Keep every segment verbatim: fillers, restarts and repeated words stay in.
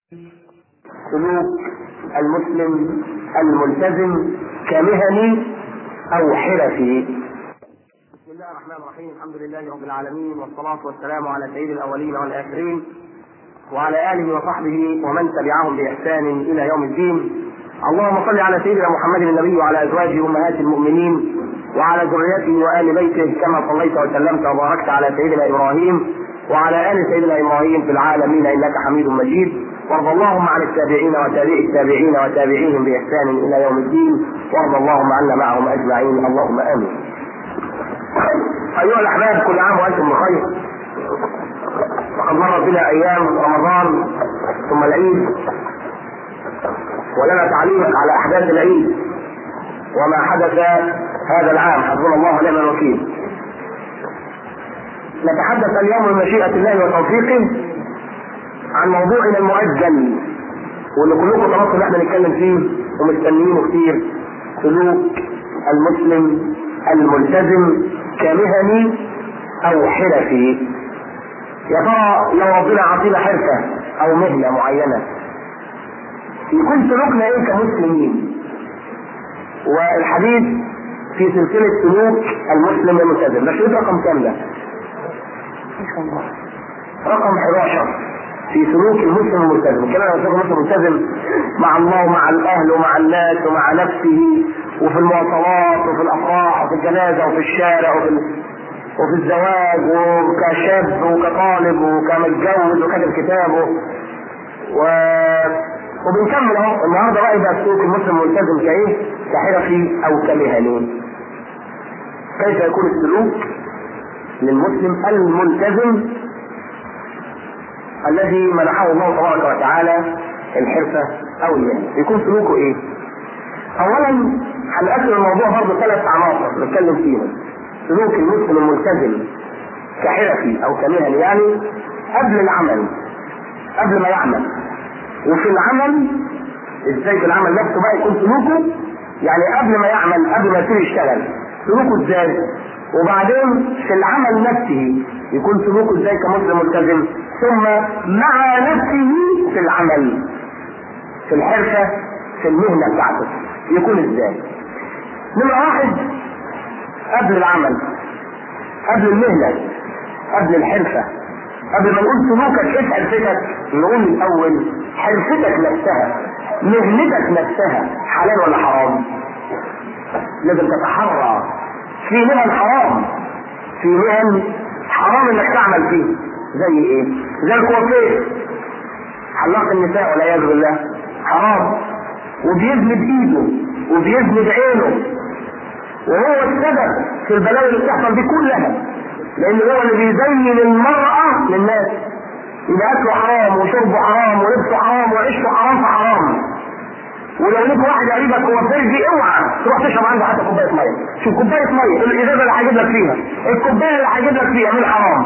سلوك المسلم الملتزم كمهني او حرفي. بسم الله الرحمن الرحيم. الحمد لله رب العالمين، والصلاة والسلام على سيد الاولين والاخرين وعلى اله وصحبه ومن تبعهم باحسان الى يوم الدين. اللهم صل على سيدنا محمد النبي وعلى ازواجه امهات المؤمنين وعلى ذريته وآل بيته كما صليت وسلمت وباركت على سيدنا ابراهيم وعلى آل سيدنا ابراهيم في العالمين انك حميد مجيد. وارض اللهم عن التابعين وتابعي التابعين وتابعيهم بإحسان إلى يوم الدين، وارض اللهم عنا معهم أجمعين، اللهم آمين. أيها الأحباب، كل عام وأنتم بخير. وقد مرت بنا أيام رمضان ثم العيد، ولنا تعليق على أحداث العيد وما حدث هذا العام، حسبنا الله ونعم الوكيل. نتحدث اليوم بمشيئة الله وتوفيقه عن موضوعنا المؤجل واللي كلكم طلبتوا ان احنا نتكلم فيه ومستنيينه كتير: سلوك المسلم الملتزم كمهني او حرفي. يا ترى لو ربنا عطينا حرفه او مهنه معينه يكون سلوكنا ايه كمسلمين؟ والحديث في سلسله سلوك المسلم الملتزم. ده شريط رقم كام ده؟ رقم حداشر في سلوك المسلم الملتزم. كلام عن سلوك المسلم الملتزم مع الله ومع الاهل ومع الناس ومع نفسه، وفي المواصلات وفي الافراح وفي الجنازه وفي الشارع وفي وفي الزواج وكشاب وكطالب وكمتجوز وكاتب كتابه و... وبنكمل اهو. النهارده بقى يبقى سلوك المسلم الملتزم كايه؟ كحرفي او كمهني. كيف يكون السلوك للمسلم الملتزم الذي منحه الله تبارك وتعالى الحرفة او المهنة؟ يكون سلوكه ايه؟ اولا هنقسم الموضوع برضه ثلاث عناصر نتكلم فيهم: سلوك المسلم الملتزم كحرفي او كمهني، يعني قبل العمل، قبل ما يعمل، وفي العمل ازاي في العمل نفسه بقى يكون سلوكه، يعني قبل ما يعمل، قبل ما يصير يشتغل سلوكه ازاي، وبعدين في العمل نفسه يكون سلوكه ازاي كمسلم ملتزم، ثم مع نفسه في العمل، في الحرفة، في المهنة بتاعته يكون ازاي. نمرة واحد: قبل العمل، قبل المهنة، قبل الحرفة، قبل ما نقول سلوكك ايه حرفتك، نقول الاول حرفتك نفسها، مهنتك نفسها حلال ولا حرام؟ لازم تتحرى. في مهن حرام، في مهن حرام انك تعمل فيه. زي ايه؟ زي الكوافير، حلاق النساء والعياذ بالله، حرام، وبيزني بايده وبيزني بعينه، وهو السبب في البلاوي اللي بتحصل دي كلها، لان هو اللي بيزين المرأة للناس. يبقى اكله حرام وشربه حرام ولبسه حرام وعيشته حرام فحرام. ولو ليك واحد قريبك هو دي اوعى تروح تشرب عنده حتى كوبايه ميه. شوف كوبايه ميه، الازازه اللي هجيب لك فيها، الكوبايه اللي هجيب لك فيها من حرام.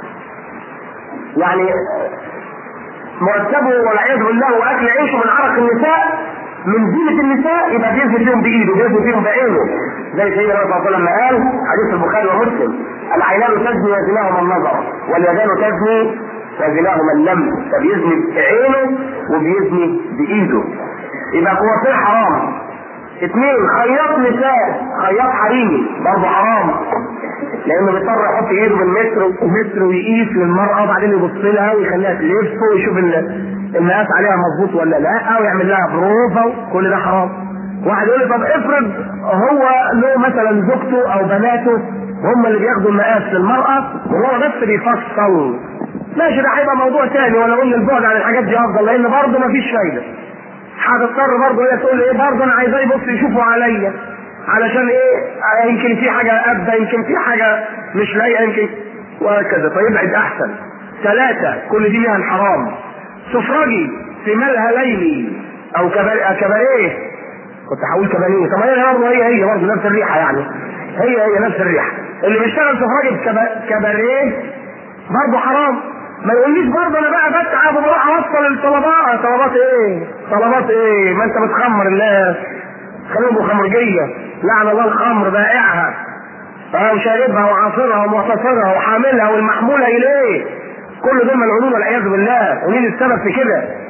يعني مرتبه والعياذ بالله واكل عيشه من عرق النساء، من زينه النساء، يبقى بيزني فيهم بايده، بيزني فيهم بعينه. زي سيدنا النبي صلى الله عليه وسلم قال، حديث البخاري ومسلم: العينان تزني وزناهما النظر، واليدان تزني وزناهما اللمس. فبيزني بعينه وبيزني بايده. يبقى كوافير حرام. اثنين: خياط نساء، خياط حريمي، برضه حرام، لانه بيضطر يحط ايده بالمتر ومتر ويقيس للمرأة وبعدين يبص لها ويخليها تلف ويشوف المقاس عليها مظبوط ولا لا، ويعمل لها بروفة، كل ده حرام. واحد يقول لي: طب افرض هو له مثلا زوجته او بناته هم اللي بياخدوا المقاس للمرأة وهو بس بيفصل، ماشي، ده هيبقى موضوع ثاني، ولا قلنا البعد عن الحاجات دي افضل، لان برضه مفيش فايدة. هتضطر برضه هي تقول ايه؟ برضه انا عايزاه يبص يشوفوا عليا، علشان ايه؟ يمكن في حاجه ابدا، يمكن في حاجه مش لايقه، يمكن، وهكذا. فيبعد احسن. ثلاثه: كل دي مهن حرام. سفرجي في ملهى ليلي او كباريه، كنت هقول كباريه، طب هي برضه هي هي برضه نفس الريحه، يعني هي هي نفس الريحه. اللي بيشتغل سفرجي في كباريه برضه حرام. ما يقوليش برضه انا بقى بتعب وبروح اوصل الطلبات. طلبات ايه؟ طلبات ايه؟ ما انت بتخمر الناس، خليهم بخمرجيه، لعن الله الخمر بائعها وشاربها وعاصرها ومعتصرها وحاملها والمحموله اليه. كل دول ملعونون والعياذ بالله. ومين السبب في كده؟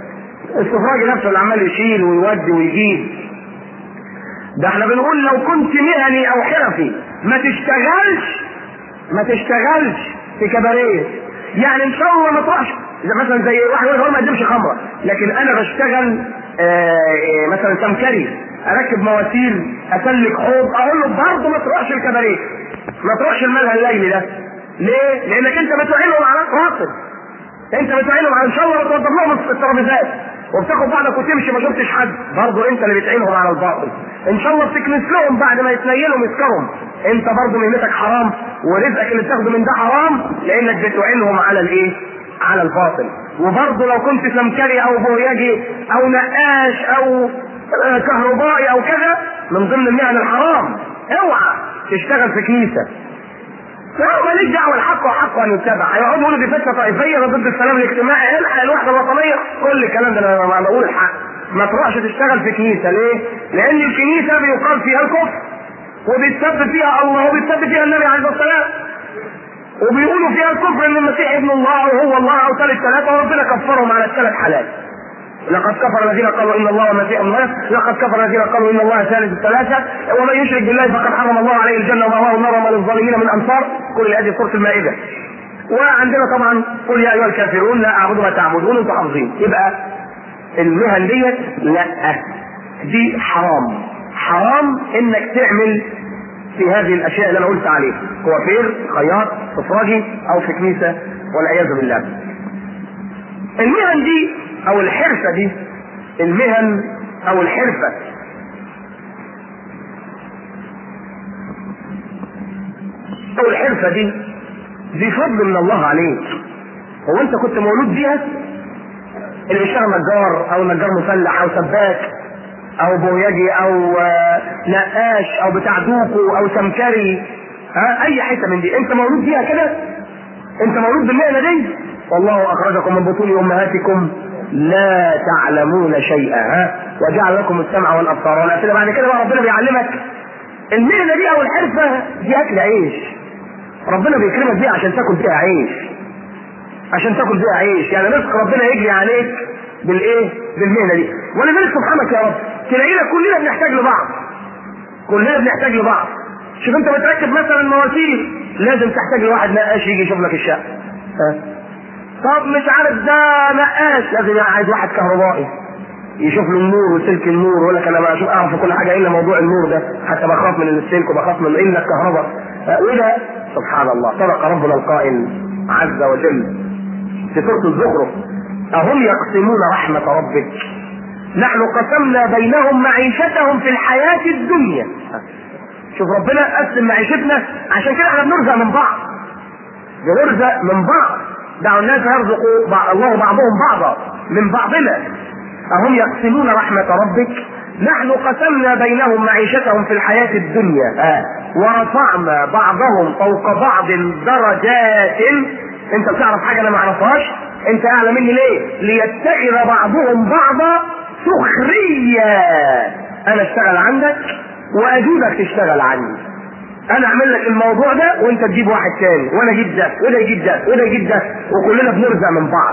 السفراجي نفسه اللي عمال يشيل ويودي ويجيب. ده احنا بنقول لو كنت مهني او حرفي ما تشتغلش ما تشتغلش في كباريه. يعني ان شاء الله ما تروحش مثلا زي واحد يقول ما يقدمش خمره، لكن انا بشتغل آه مثلا سمكري، اركب مواسير، اسلك حوض، اقول له برضه ما تروحش الكباريه، ما تروحش الملهى الليلي ده. ليه؟ لانك انت بتعينهم على الراتب، انت بتعينهم على ان شاء الله بتوضب لهم الترابيزات وبتاخد بعضك وتمشي ما شفتش حد، برضه انت اللي بتعينهم على الباطل. ان شاء الله بتكنس لهم بعد ما يتنيلوا يسكرهم، انت برضه مهنتك حرام ورزقك اللي بتاخده من ده حرام، لانك بتعينهم على الايه؟ على الباطل. وبرضه لو كنت سمكري او بوياجي او نقاش او كهربائي او كذا من ضمن المهن الحرام، اوعى تشتغل في كنيسه. لا ماليش دعوه، الحق وحقه ان يتبع. هيقعدوا يقولوا دي فتنه طائفيه ضد السلام الاجتماعي، الحق الوحده الوطنيه، كل الكلام ده انا ما بقول الحق. ما تروحش تشتغل في كنيسه. ليه؟ لان الكنيسه بيقال فيها الكفر وبيتسبب فيها الله وبيتسبب فيها النبي عليه الصلاه والسلام، وبيقولوا فيها الكفر ان المسيح ابن الله وهو الله او ثالث ثلاثه، وربنا كفرهم على الثلاث حالات. لقد كفر الذين قالوا ان الله والمسيح ابن الله، لقد كفر الذين قالوا ان الله ثالث الثلاثه، ومن يشرك بالله فقد حرم الله عليه الجنه ومأواه النار وما للظالمين من انصار. كل هذه سوره المائده. وعندنا طبعا قل يا ايها الكافرون لا اعبد ما تعبدون، انتم حافظين. يبقى المهن ديت لا، دي حرام، حرام انك تعمل في هذه الاشياء اللي انا قلت عليها، كوافير، خياط، سفراجي، او في كنيسه والعياذ بالله. المهن دي او الحرفه دي، المهن او الحرفه او الحرفه دي دي فضل من الله عليك. هو انت كنت مولود بيها؟ اللي بيشتغل نجار او نجار مسلح او سباك او بوياجي او نقاش او بتاع دوكو او سمكري، ها اي حته من دي انت مولود بيها كده؟ انت مولود بالمهنه دي؟ والله اخرجكم من بطون امهاتكم لا تعلمون شيئا، ها وجعل لكم السمع والابصار والافئده. بعد كده بقى ربنا بيعلمك المهنه دي او الحرفه دي اكل عيش، ربنا بيكرمك بيها عشان تاكل بيها عيش، عشان تاكل بيها عيش. يعني رزق ربنا يجري عليك بالايه؟ بالمهنه دي. ولذلك سبحانك يا رب تلاقينا كلنا بنحتاج لبعض، كلنا بنحتاج لبعض. شوف انت بتركب مثلا مواسير، لازم تحتاج لواحد نقاش يجي يشوف لك الشقه. ها طب مش عارف ده نقاش، لازم عايز واحد كهربائي يشوف له النور وسلك النور، يقول لك انا بشوف اعرف كل حاجه الا موضوع النور ده، حتى بخاف من السلك وبخاف من الا الكهرباء. وده سبحان الله صدق ربنا القائل عز وجل في سوره الزخرف: اهم يقسمون رحمه ربك نحن قسمنا بينهم معيشتهم في الحياه الدنيا. شوف ربنا قسم معيشتنا، عشان كده احنا بنرزق من بعض، بنرزق من بعض. دعوا الناس يرزقوا بعض الله بعضهم بعضا من بعضنا. اهم يقسمون رحمه ربك نحن قسمنا بينهم معيشتهم في الحياه الدنيا آه. ورفعنا بعضهم فوق بعض درجات. انت بتعرف حاجه انا ما اعرفهاش، انت اعلى مني ليه؟ ليتخذ بعضهم بعضا سخريا. انا اشتغل عندك واجيبك تشتغل عندي، انا اعمل لك الموضوع ده وانت تجيب واحد تاني، وانا اجيب ده وده يجيب ده وده يجيب ده، وكلنا بنرزق من بعض.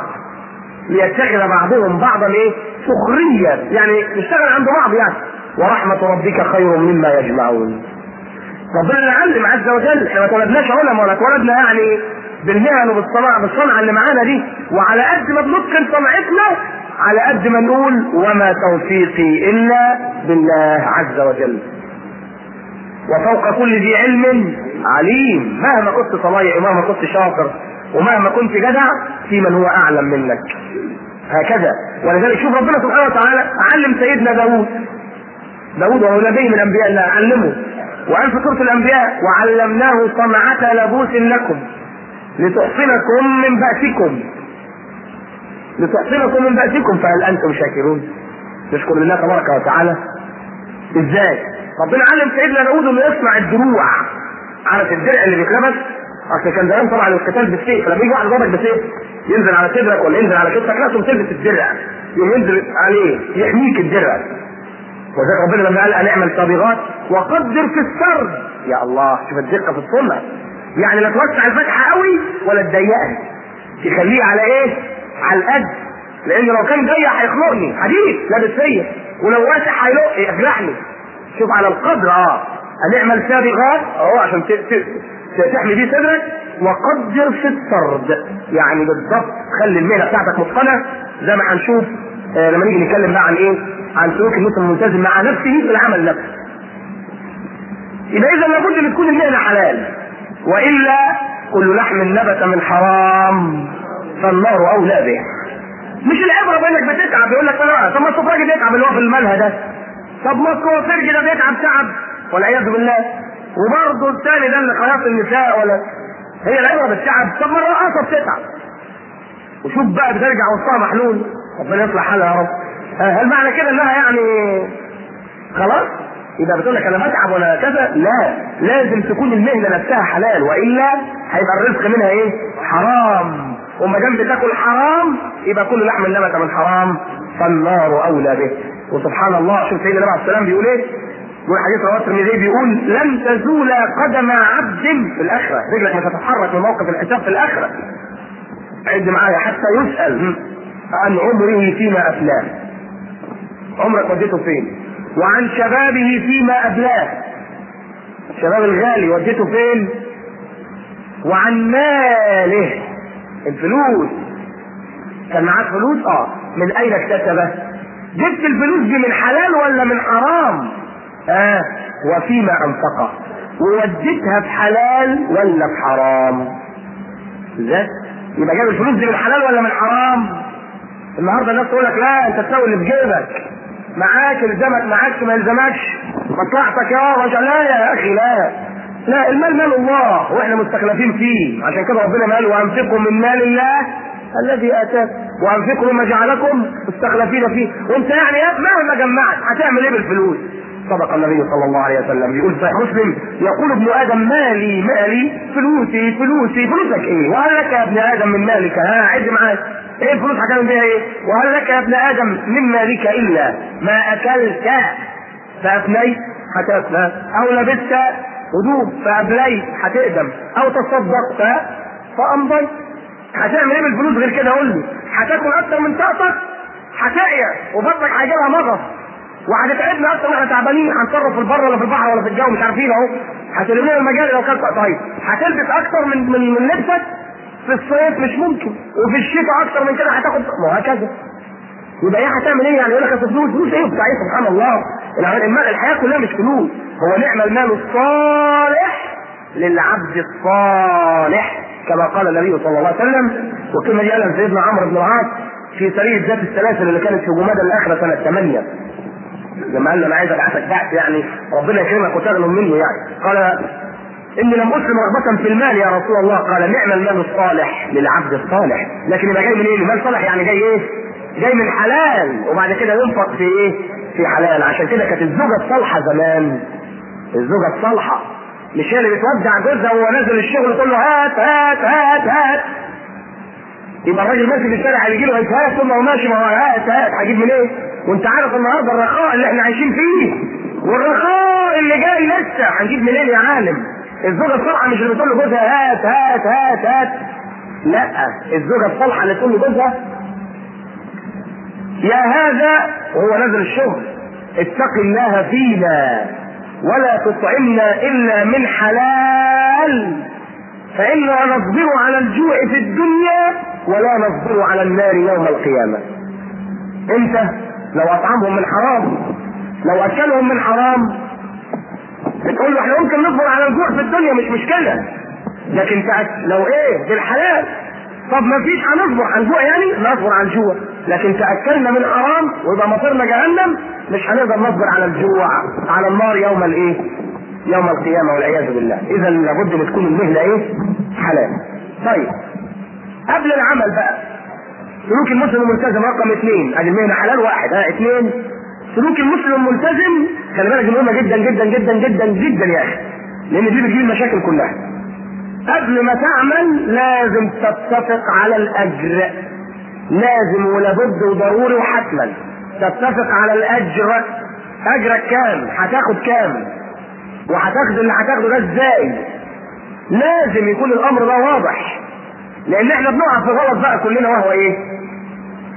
ليتخذ بعضهم بعضا ايه؟ سخريا، يعني نشتغل عند بعض يعني. ورحمه ربك خير مما يجمعون. ربنا اللي علم عز وجل، احنا ما اتولدناش علماء ولا اتولدنا يعني بالمهن وبالصنعه بالصنعه اللي معانا دي، وعلى قد ما بنتقن صنعتنا على قد ما نقول وما توفيقي الا بالله عز وجل. وفوق كل ذي علم عليم. مهما كنت صلايع ومهما كنت شاطر ومهما كنت جدع، في من هو اعلم منك. هكذا. ولذلك شوف ربنا سبحانه وتعالى علم سيدنا داود داود وهو نبي من انبياء الله، علمه وقال في سوره الانبياء: وعلمناه صنعة لبوس لكم لتحصنكم من بأسكم لتحصنكم من بأسكم فهل انتم شاكرون؟ نشكر الله تبارك وتعالى. ازاي؟ ربنا علم سيدنا داود انه يصنع الدروع. عارف الدرع اللي بيتلبس؟ اصل كان زمان طبعا القتال بالسيف، لما يجي واحد ضربك بسيف ينزل على صدرك ولا ينزل على كتفك، لازم تلبس الدرع يوم ينزل عليه يحميك الدرع. وذلك ربنا لما قال ان اعمل صابغات وقدر في السرد. يا الله شوف الدقه في الصنع، يعني لا توسع الفتحه قوي ولا تضيقها، تخليه على ايه؟ على القد. لان لو كان ضيق هيخنقني، حديد لابس فيا، ولو واسع هيلق يجرحني. شوف على القدر. اه هنعمل سابغات اهو عشان تحمي بيه صدرك، وقدر في السرد، يعني بالضبط خلي المهنه بتاعتك متقنه، زي ما هنشوف آه لما نيجي نتكلم بقى عن ايه؟ عن سلوك المسلم الملتزم مع نفسه في العمل نفسه. يبقى اذا لابد ان تكون المهنه حلال، والا كل لحم نبت من حرام فالنار اولى به. مش العبره بانك بتتعب، يقول لك طب ما السفراجي بيتعب اللي هو في الملهى ده، طب ما الكوافير ده بيتعب تعب والعياذ بالله، وبرضه الثاني ده اللي خياط النساء، ولا هي العبره بالتعب؟ طب ما الرقاصه بتتعب وشوف بقى بترجع وسطها محلول، ربنا يصلح حالها يا رب. هل معنى كده انها يعني خلاص يبقى بتقول لك انا بتعب ولا كذا؟ لا، لازم تكون المهنه نفسها حلال، والا هيبقى الرزق منها ايه؟ حرام. وما دام بتاكل حرام يبقى كل لحم نبت من حرام فالنار اولى به. وسبحان الله، شوف سيدنا النبي عليه السلام بيقول ايه؟ بيقول حديث رواه الترمذي بيقول لن تزول قدم عبد في الاخره، رجلك مش هتتحرك من موقف الحساب في الاخره، عد معايا، حتى يسال عن عمره فيما افلاه، عمرك وديته فين؟ وعن شبابه فيما ابلاه، الشباب الغالي وديته فين؟ وعن ماله، الفلوس، كان معاك فلوس؟ اه من اين اكتسبه؟ جبت الفلوس دي من حلال ولا من حرام؟ اه وفيما انفقه، ووديتها في حلال ولا في حرام؟ ازاي؟ يبقى جاب الفلوس دي من حلال ولا من حرام؟ النهارده الناس تقول لك لا انت تسوي اللي في جيبك، معاك الزمك معاك ما يلزمكش، مصلحتك يا رجل. لا يا اخي، لا لا، المال مال الله واحنا مستخلفين فيه، عشان كده ربنا قال وانفقوا من مال الله الذي اتاك وانفقوا مما جعلكم مستخلفين فيه. وانت يعني مهما جمعت هتعمل ايه بالفلوس؟ صدق النبي صلى الله عليه وسلم، بيقول صحيح مسلم يقول ابن ادم مالي مالي، فلوسي فلوسي. فلوسك ايه؟ وهل لك يا ابن ادم من مالك؟ ها عد معاك، ايه الفلوس هتعمل بيها ايه؟ وهل لك يا ابن ادم من مالك الا ما اكلت فافنيت هتفنى، او لبست هدوم فابليت هتقدم، او تصدقت فامضيت. هتعمل ايه بالفلوس غير كده؟ قول لي. هتاكل اكتر من طاقتك، هتعيا وبطنك هيجيلها مغص، وهتتعبنا اكتر واحنا تعبانين، هنصرف في البر ولا في البحر ولا في الجو مش عارفين اهو، هتلمنا المجال لو كانت طيب. هتلبس اكتر من من, من لبسك في الصيف مش ممكن، وفي الشتاء اكتر من كده هتاخد، وهكذا. يبقى ايه هتعمل ايه؟ يعني يقول لك اصل فلوس، فلوس ايه وبتاع ايه؟ سبحان الله، المال الحياه كلها مش فلوس، هو نعم المال الصالح للعبد الصالح كما قال النبي صلى الله عليه وسلم. وكما دي قالها سيدنا عمرو بن العاص في سريه ذات السلاسل اللي كانت في جمادى الاخره سنه ثمانية، لما قال له انا عايز ابعثك بعث يعني ربنا يكرمك وتغنم منه، يعني قال اني لم اسلم رغبه في المال يا رسول الله. قال نعم المال الصالح للعبد الصالح، لكن يبقى جاي من ايه؟ المال صالح يعني جاي ايه؟ جاي من حلال، وبعد كده ينفق في ايه؟ في حلال. عشان كده كانت الزوجه الصالحه زمان، الزوجه الصالحه مش هي اللي بتودع جوزها وهو نازل الشغل تقول له هات هات هات هات، يبقى الراجل ماشي في الشارع هيجي له هات ثم هو ماشي ما هو هات هات، هجيب من ايه؟ وانت عارف النهارده الرخاء اللي احنا عايشين فيه والرخاء اللي جاي لسه، هنجيب منين يا عالم؟ الزوجه الصالحه مش اللي بتقول له جوزها هات هات هات هات، لا، الزوجه الصالحه اللي تقول له جوزها يا هذا وهو نازل الشغل اتق الله فينا ولا تطعمنا الا من حلال، فإنا نصبر على الجوع في الدنيا ولا نصبر على النار يوم القيامة. انت لو اطعمهم من حرام، لو اكلهم من حرام، بتقول له احنا ممكن نصبر على الجوع في الدنيا مش مشكلة، لكن لو ايه بالحلال، طب ما فيش هنصبر على الجوع، يعني نصبر على الجوع، لكن تأكلنا من حرام ويبقى مصيرنا جهنم، مش هنقدر نصبر على الجوع على النار يوم الايه؟ يوم القيامة والعياذ بالله. اذا لابد ان تكون المهنة ايه؟ حلال. طيب قبل العمل بقى سلوك المسلم الملتزم رقم اثنين، ادي المهنة حلال واحد، ها اثنين سلوك المسلم الملتزم. خلي بالك مهمة جدا جدا جدا جدا جدا يا اخي، لان دي بتجيب المشاكل كلها. قبل ما تعمل لازم تتفق على الاجر، لازم ولابد وضروري وحتما تتفق على الاجر. اجرك كام؟ هتاخد كام؟ وهتاخد اللي هتاخده ده ازاي؟ لازم يكون الامر ده واضح، لان احنا بنقع في غلط بقى كلنا، وهو ايه؟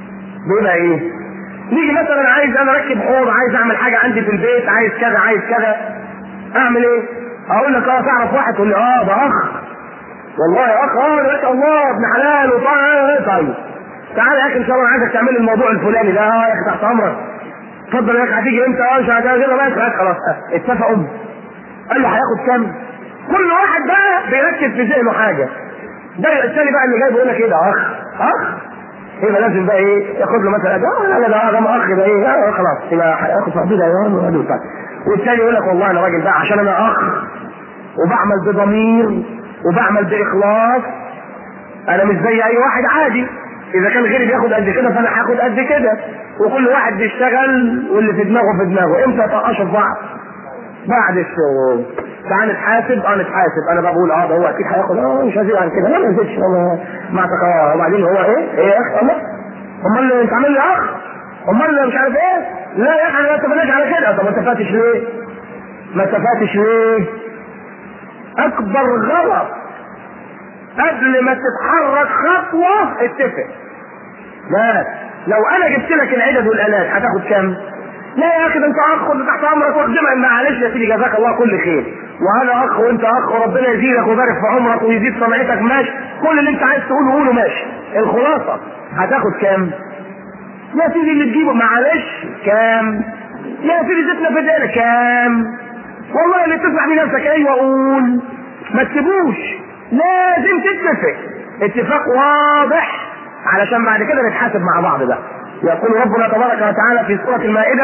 بيبقى ايه؟ نيجي مثلا عايز انا اركب حوض، عايز اعمل حاجه عندي في البيت، عايز كذا عايز كذا، اعمل ايه؟ اقول لك اه تعرف واحد؟ تقول لي اه ده اخ، والله يا اخ، اه ما شاء الله ابن حلال وطيب. طيب تعالى يا اخي ان شاء الله عايزك تعمل الموضوع الفلاني ده، اه يا اخي تحت امرك، اتفضل يا اخي هتيجي امتى؟ اه مش هتيجي كده بس خلاص اتفقوا. قال له هياخد كام؟ كل واحد بقى بيركز في ذهنه حاجه. ده الثاني بقى اللي جاي بيقول لك ايه ده اخ اخ، يبقى لازم بقى ايه ياخد له مثلا ده لا لا ده ده اخ ده ايه اه خلاص يبقى هياخد صاحبي ده يا والثاني يقول لك والله انا راجل بقى عشان انا اخ وبعمل بضمير وبعمل باخلاص، انا مش زي اي واحد عادي، اذا كان غيري بياخد قد كده فانا هاخد قد كده، وكل واحد بيشتغل واللي في دماغه في دماغه. امتى يتقاشوا في بعض؟ بعد الشغل. تعال نتحاسب، اه نتحاسب، انا بقول اه ده هو اكيد هياخد اه مش هزيد عن كده، لا ما نزيدش مع تقوى. وبعدين هو ايه؟ ايه يا اخي؟ الله امال انت عامل لي اخ؟ امال مش عارف ايه؟ لا يا اخي احنا ما اتفقناش على كده. طب ما اتفقتش ليه؟ ما اتفقتش ليه؟ اكبر غلط قبل ما تتحرك خطوه اتفق. لا لو انا جبت لك العدد والالات هتاخد كام؟ لا يا اخي ده انت اخ وانت تحت امرك واخدمها. معلش يا سيدي جزاك الله كل خير، وانا اخ وانت اخ وربنا يزيدك ويبارك في عمرك ويزيد سمعتك، ماشي، كل اللي انت عايز تقوله قوله ماشي. الخلاصه هتاخد كام؟ يا سيدي اللي تجيبه معلش كام؟ يا سيدي زيتنا في دقيقة كام؟ والله اللي تسمع بيه نفسك ايوه قول، ما تسيبوش، لازم تتفق اتفاق واضح علشان بعد كده نتحاسب مع بعض بقى. يقول ربنا تبارك وتعالى في سورة المائدة: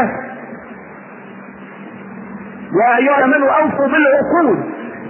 يا أيها الذين أوفوا بالعقود،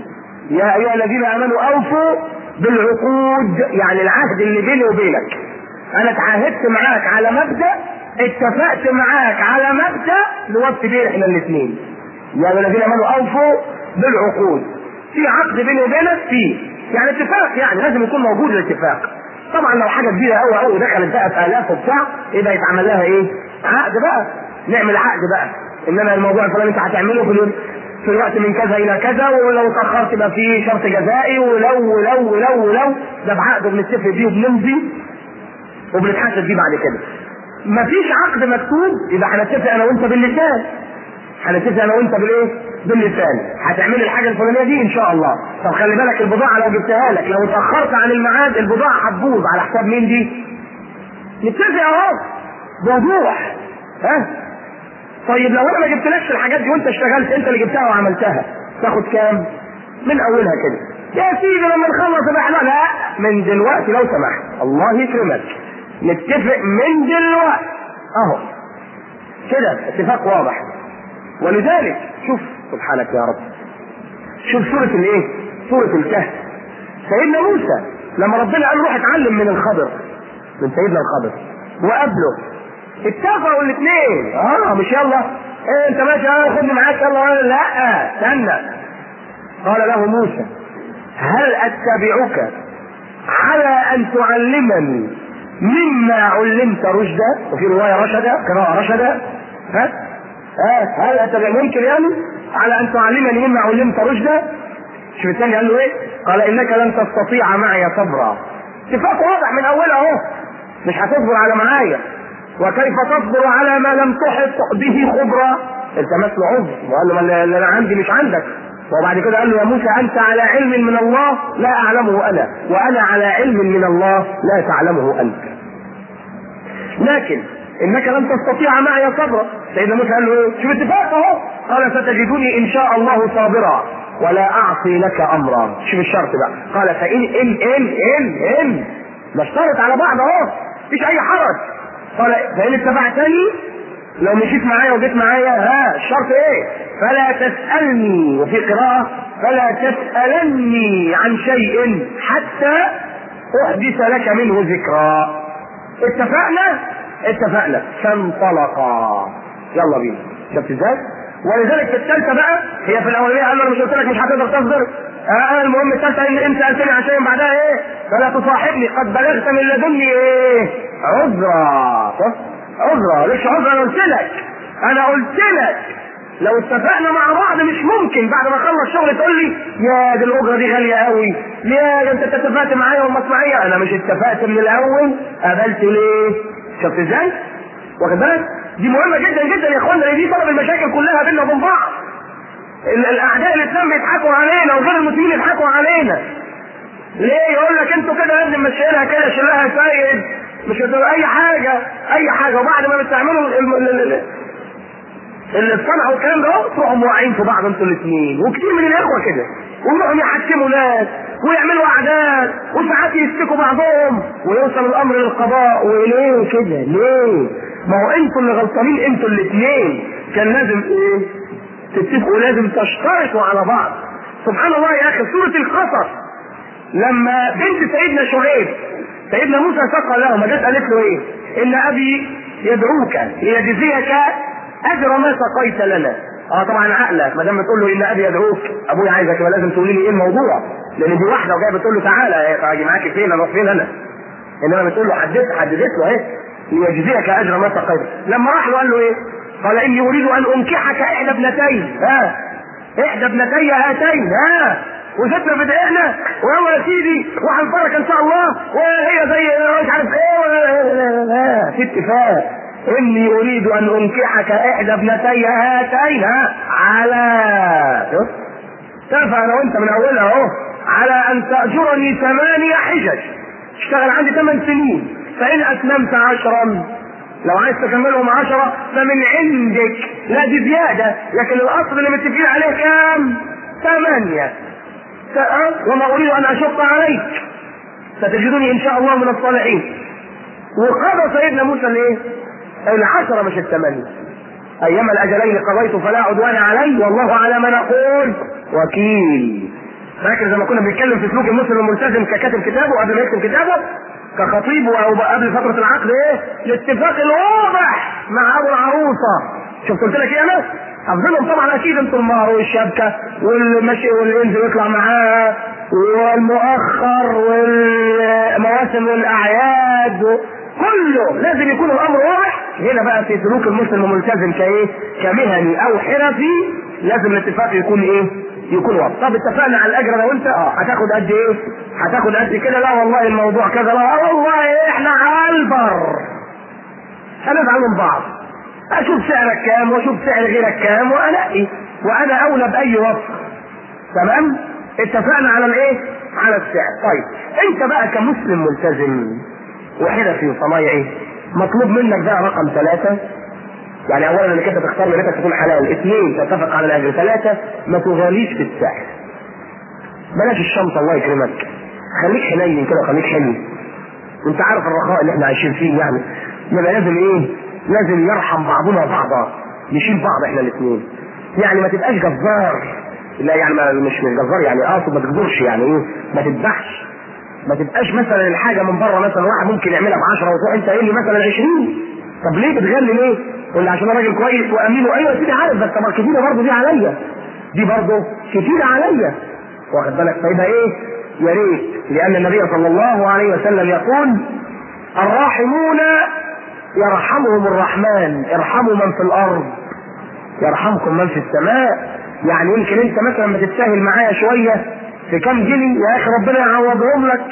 يا أيها الذين آمنوا أوفوا بالعقود، يعني العهد اللي بيني وبينك. أنا اتعاهدت معاك على مبدأ، اتفقت معاك على مبدأ نوفي بيه احنا الاثنين. يا أيها الذين آمنوا أوفوا بالعقود، في عقد بيني وبينك فيه، يعني اتفاق، يعني لازم يكون موجود الاتفاق. طبعا لو حاجه كبيره قوي قوي دخلت بقى في الاف وبتاع يبقى يتعمل لها ايه؟ عقد بقى، نعمل عقد بقى، انما الموضوع الفلاني انت هتعمله في في الوقت من كذا الى كذا، ولو اتاخرت يبقى في شرط جزائي، ولو ولو ولو ولو ده بعقد بنتفق بيه وبنمضي وبنتحاسب بيه بعد كده. مفيش عقد مكتوب يبقى هنتفق انا وانت باللسان، هنتفق انا وانت بالايه؟ باللسان. هتعمل الحاجه الفلانيه دي ان شاء الله. طب خلي بالك البضاعه لو جبتها لك لو اتاخرت عن الميعاد البضاعه هتبوظ على حساب مين دي؟ نتفق اهو بوضوح. ها؟ طيب لو انا ما جبتلكش الحاجات دي وانت اشتغلت انت اللي جبتها وعملتها تاخد كام؟ من اولها كده. يا سيدي لما نخلص يبقى احنا لا من دلوقتي لو سمحت الله يكرمك نتفق من دلوقتي اهو كده اتفاق واضح. ولذلك شوف سبحانك يا رب، شوف سورة الايه؟ سورة الكهف. سيدنا موسى لما ربنا قال روح اتعلم من الخضر، من سيدنا الخضر، وقابله اتفقوا الاثنين. اه مش يلا ايه انت ماشي اه خدني معاك يلا، لا استنى. قال له موسى هل اتبعك على ان تعلمني مما علمت رشدا، وفي رواية رشدا قراءة رشدا. ها ها هل اتبع ممكن يعني على ان تعلمني مما علمت رشدا؟ شوف الثاني قال له ايه؟ قال انك لن تستطيع معي صبرا. اتفاق واضح من اولها اهو، مش هتصبر على معايا، وكيف تصبر على ما لم تحط به خبرا؟ التمس له عذر وقال له ما اللي انا عندي مش عندك. وبعد كده قال له يا موسى انت على علم من الله لا اعلمه انا، وانا على علم من الله لا تعلمه انت، لكن انك لن تستطيع معي صبرا. سيدنا موسى قال له ايه؟ شوف اتفاق اهو، قال ستجدني ان شاء الله صابرا ولا اعصي لك امرا. شوف الشرط بقى، قال فان ان ان ان ان نشترط على بعض اهو مفيش اي حرج. قال فان اتبعتني لو مشيت معايا وجيت معايا ها الشرط ايه؟ فلا تسألني، وفي قراءة فلا تسألني عن شيء حتى احدث لك منه ذكرى. اتفقنا؟ اتفقنا فانطلقا يلا بينا. شفت ازاي؟ ولذلك في الثالثة بقى هي في الاولانية قال انا مش قلت لك مش هتقدر تصبر؟ اه المهم الثالثة ان انت سألتني عن شيء بعدها ايه؟ فلا تصاحبني قد بلغت من لدني ايه؟ عذرا. عذرا ليش عذرا؟ انا قلت لك انا قلت لك لو اتفقنا مع بعض مش ممكن بعد ما اخلص شغل تقول لي يا دي الاجره دي غاليه قوي، يا انت اتفقت معايا والمصنعيه. انا مش اتفقت من الاول، قبلت ليه؟ شفت ازاي؟ واخد بالك؟ دي مهمه جدا جدا يا اخوانا، دي سبب المشاكل كلها بيننا وبين بعض. الاعداء الاسلام بيضحكوا علينا وغير المسلمين يضحكوا علينا. ليه؟ يقول لك انتوا كده لازم مشيلها كده شيلها سيد، مش اي حاجه اي حاجه، وبعد ما بتعملوا اللي صنعوا الكلام ده تروحوا موقعين في بعض انتوا الاثنين. وكتير من الاخوه كده ويروحوا يحكموا ناس ويعملوا اعداد وساعات يشتكوا بعضهم ويوصل الامر للقضاء. وليه كده؟ ليه؟ ما هو انتوا اللي غلطانين انتوا الاثنين. كان لازم ايه؟ تتفقوا، لازم تشتركوا على بعض. سبحان الله يا اخي، سوره القصص لما بنت سيدنا شعيب سيدنا موسى سقى له، ما جت قالت له ايه؟ ان ابي يدعوك ليجزيك اجر ما سقيت لنا. اه طبعا عقلك ما دام بتقول له ان ابي يدعوك، ابويا عايزك، يبقى لازم تقولي لي ايه الموضوع، لان دي واحده وجايه بتقول له تعالى اجي معاكي فين، اروح فين انا؟ انما بتقول له حددت حددت له اهي ليجزيك اجر ما سقيت. لما راح له قال له ايه؟ قال اني اريد ان انكحك احدى ابنتين، ها احدى ابنتي هاتين، ها وجدنا بدأنا وهو يا سيدي وهنفرك ان شاء الله وهي زي مش عارف ايه في اتفاق. اني اريد ان انكحك احدى ابنتي هاتين على اتفق انا وانت من اولها اهو على ان تأجرني ثمانية حجج، اشتغل عندي ثمان سنين، فان اتممت عشرا، لو عايز تكملهم عشرة فمن عندك، لا دي زيادة، لكن الاصل اللي متفقين عليه كام؟ ثمانية. وما اريد ان اشق عليك ستجدني ان شاء الله من الصالحين. وقضى سيدنا موسى الايه؟ العشرة مش الثمانية. ايما الاجلين قضيت فلا عدوان علي والله على ما نقول وكيل. فاكر زي ما كنا بنتكلم في سلوك المسلم الملتزم ككاتب كتابه قبل ما يكتب كتابه، كخطيب او قبل فتره العقد، ايه الاتفاق الواضح مع ابو العروسه. شفت قلت لك ايه انا؟ حافظينهم طبعا اكيد انتوا، المهر والشبكه والمشي واللي ينزل يطلع معاه والمؤخر والمواسم والاعياد، كله لازم يكون الامر واضح. هنا بقى في سلوك المسلم الملتزم كايه؟ كمهني او حرفي، لازم الاتفاق يكون ايه؟ يكون واضح. طب اتفقنا على الاجر انا وانت، اه هتاخد قد ايه؟ هتاخد قد كده؟ لا والله الموضوع كذا، لا والله احنا على البر هنزعل من بعض، اشوف سعرك كام واشوف سعر غيرك كام وانقي، وانا اولى باي وصف. تمام؟ اتفقنا على الايه؟ على السعر. طيب انت بقى كمسلم ملتزم وحرفي وصنايعي مطلوب منك بقى رقم ثلاثة، يعني اولا انك انت تختار منك تكون حلال، اثنين تتفق على الاجر، ثلاثة ما تغاليش في السعر. بلاش الشمس الله يكرمك، خليك حنين كده وخليك حلو. وانت عارف الرخاء اللي احنا عايشين فيه، يعني يبقى لازم ايه؟ لازم يرحم بعضنا بعضا، نشيل بعض احنا الاثنين. يعني ما تبقاش جزار، لا يعني ما مش مش جزار يعني اقصد ما تجبرش، يعني ايه؟ ما تذبحش، ما تبقاش مثلا الحاجه من بره مثلا واحد ممكن يعملها ب عشرة وتروح انت قايل لي مثلا عشرين. طب ليه بتغلي ليه؟ ولا عشان انا راجل كويس وامين؟ ايوه يا سيدي عارف، بس طب كتيره برضه دي عليا، دي برضه كتيره عليا، واخد بالك؟ فيبقى ايه؟ يا ريت، لان النبي صلى الله عليه وسلم يقول الراحمون يرحمهم الرحمن، ارحموا من في الارض يرحمكم من في السماء. يعني يمكن انت مثلا ما تتساهل معايا شويه في كام جنيه، يا اخي ربنا يعوضهم لك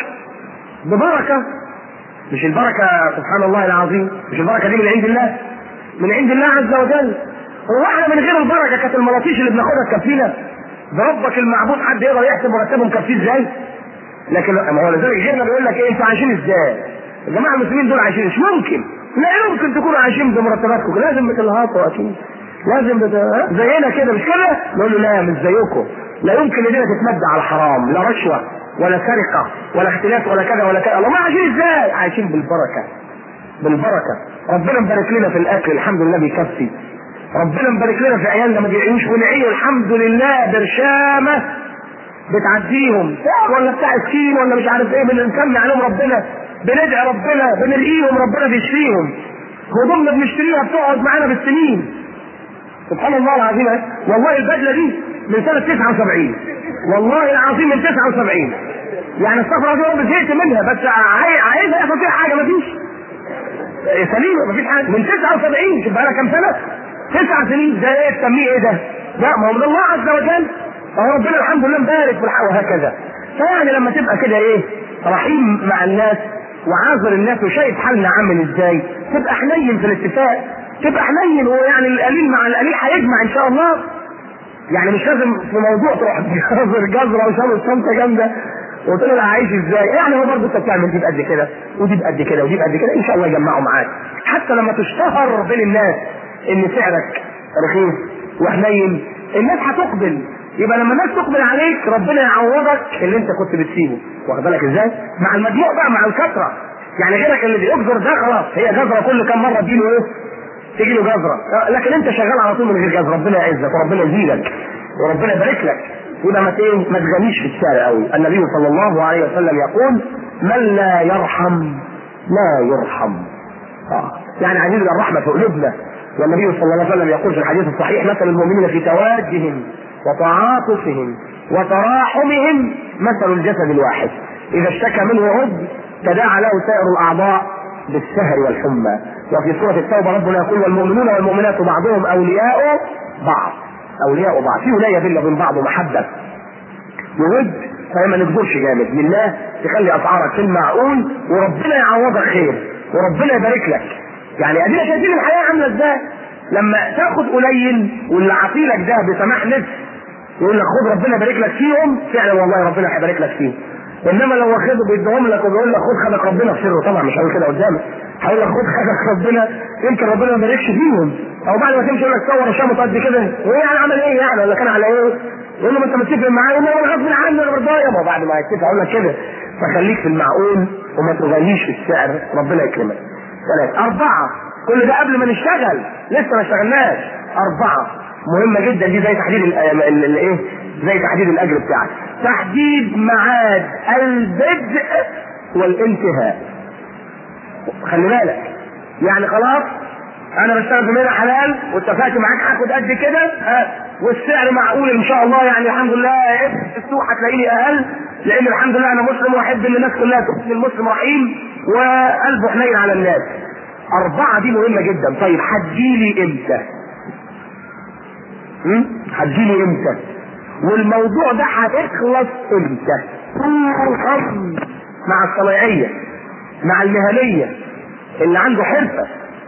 ببركه. مش البركه سبحان الله العظيم، مش البركه دي من عند الله، من عند الله عز وجل. هو احنا من غير البركه كانت الملاطيش اللي بناخدها تكفينا؟ بربك المعبود حد يقدر يحسب مرتبهم كفيه ازاي؟ لكن ما هو لذلك غيرنا بيقول لك ايه؟ انتوا عايشين ازاي؟ الجماعه المسلمين دول عايشين مش ممكن، لا يمكن تكونوا عايشين بمرتباتكم، لازم بتلهطوا اكيد، لازم بت... زينا كده مش كده؟ نقول له لا مش زيكم، لا يمكن ايدينا تتمد على حرام، لا رشوه ولا سرقه ولا اختلاف ولا كذا ولا كذا. الله ما عايشين ازاي؟ عايشين بالبركه، بالبركه. ربنا مبارك لنا في الاكل الحمد لله بيكفي، ربنا مبارك لنا في عيالنا ما بيعيش ونعيه الحمد لله برشامه بتعديهم، ولا بتاع سكين ولا مش عارف ايه، بنسمي عليهم ربنا، بندعي ربنا، بنرقيهم ربنا بيشفيهم، هدومنا بنشتريها بتقعد معانا بالسنين. سبحان الله العظيم. والله البدله دي من سنه تسعة وسبعين، والله العظيم من تسعة وسبعين، يعني الصفرة دي رب زهقت منها، بس عايزها يحصل فيها حاجه مفيش سليمه، مفيش حاجه من تسعة وسبعين. شوف بقى لها كام سنه؟ تسع سنين. ده ايه تسميه ايه ده؟ لا ما هو من الله عز وجل، فهو ربنا الحمد لله مبارك بالحق وهكذا. فيعني لما تبقى كده ايه؟ رحيم مع الناس وعاذر الناس وشايف حالنا عامل ازاي، تبقى حنين في الاتفاق، تبقى حنين، ويعني القليل مع القليل هيجمع ان شاء الله. يعني مش لازم في موضوع تروح تجزر جزره وشامل صمته جامده وتقول انا عايش ازاي، يعني هو برضه انت بتعمل دي بقد كده ودي بقد كده ودي بقد كده، ان شاء الله يجمعوا معاك. حتى لما تشتهر بين الناس ان سعرك رخيص وحنين الناس هتقبل، يبقى لما الناس تقبل عليك ربنا يعوضك اللي انت كنت بتسيبه. واخد بالك ازاي؟ مع المجموع بقى، مع الكثره. يعني غيرك اللي بيجزر ده خلاص هي جزره كل كام مره تجيله ايه؟ تجي له جزره، لكن انت شغال على طول من غير جزره، ربنا يعزك وربنا يزيدك وربنا يبارك لك. يبقى ما ايه؟ ما تغنيش في الشارع قوي. النبي صلى الله عليه وسلم يقول: من لا يرحم لا يرحم. اه يعني عايزين الرحمه في قلوبنا. والنبي صلى الله عليه وسلم يقول في الحديث الصحيح: مثل المؤمنين في توادهم وتعاطفهم وتراحمهم مثل الجسد الواحد، اذا اشتكى منه عضو تداعى له سائر الاعضاء بالسهر والحمى. وفي سوره التوبه ربنا يقول: والمؤمنون والمؤمنات بعضهم اولياء بعض. اولياء بعض، في ولايه بيننا وبين بعض ومحبه وود، فما نكبرش جامد لله، تخلي اسعارك في المعقول وربنا يعوضك خير وربنا يبارك لك. يعني ادينا شايفين الحياه عامله ازاي. لما تاخد قليل واللي عطيلك ده بسماح نفس يقول لك خد ربنا يبارك لك فيهم، فعلا والله ربنا هيبارك لك فيهم. انما لو واخده بيديهم لك وبيقول لك خد خدك ربنا في سره، طبعا مش هقول كده قدامك، هقول لك خد خدك ربنا، يمكن ربنا ما يباركش فيهم. او بعد ما تمشي يقول لك صور شامط قد كده، هو يعني عمل ايه يعني ولا كان على ايه؟ يقول له ما انت متفق معايا، يقول له انا غصب عني انا برضايا. ما بعد ما يتفق اقول لك كده. فخليك في المعقول وما تغليش في السعر، ربنا يكرمك. ثلاثة أربعة، كل ده قبل ما نشتغل، لسه ما اشتغلناش. أربعة مهمة جدا، دي زي تحديد الايه؟ زي تحديد الأجر بتاعك. تحديد ميعاد البدء والانتهاء. خلي بالك، يعني خلاص أنا بشتغل في مهنة حلال واتفقت معاك هاخد قد كده والسعر معقول إن شاء الله، يعني الحمد لله السوق هتلاقيني أقل، لأن الحمد لله أنا مسلم وأحب إن الناس كلها تكون المسلم رحيم وقلبه حنين على الناس. أربعة دي مهمة جدا. طيب هتجيلي إمتى؟ هتجيلي إمتى؟ والموضوع ده هتخلص إمتى؟ مع الصنايعية، مع المهنية اللي عنده حرفة.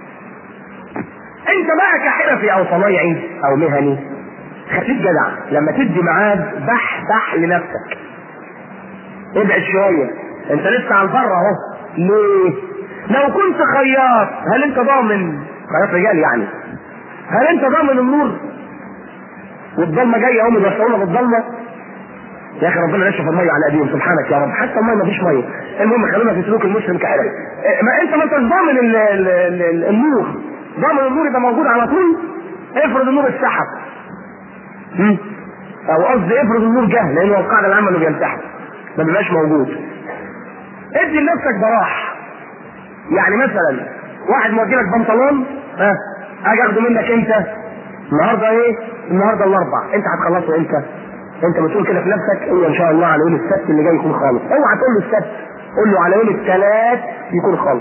أنت بقى كحرفي أو صنايعي أو مهني خليك جدع، لما تدي ميعاد بح بح لنفسك، ابعد شوية، أنت لسه على البر أهو. ليه؟ لو كنت خياط هل انت ضامن؟ خياط رجال يعني، هل انت ضامن النور والضلمه جايه هم بيوصلونا بالضلمه؟ يا اخي ربنا يشرف الميه على ايديهم، سبحانك يا رب. حتى الميه ما فيش ميه. المهم خلونا في سلوك المسلم كحرفي. ما انت ما انتش ضامن ال ال ال النور، ضامن النور يبقى موجود على طول. افرض النور اتسحب، او قصدي افرض النور جه، لانه القاعده العامه انه بينسحب ما بيبقاش موجود. ادي لنفسك براح. يعني مثلا واحد مودي لك بنطلون، ها اجي اخده منك انت النهارده ايه؟ النهارده الاربع، انت هتخلصه امتى؟ انت بتقول كده في نفسك، قول ان شاء الله على يوم السبت اللي جاي يكون خالص. اوعى تقول له السبت، قول له على يوم الثلاث يكون خالص.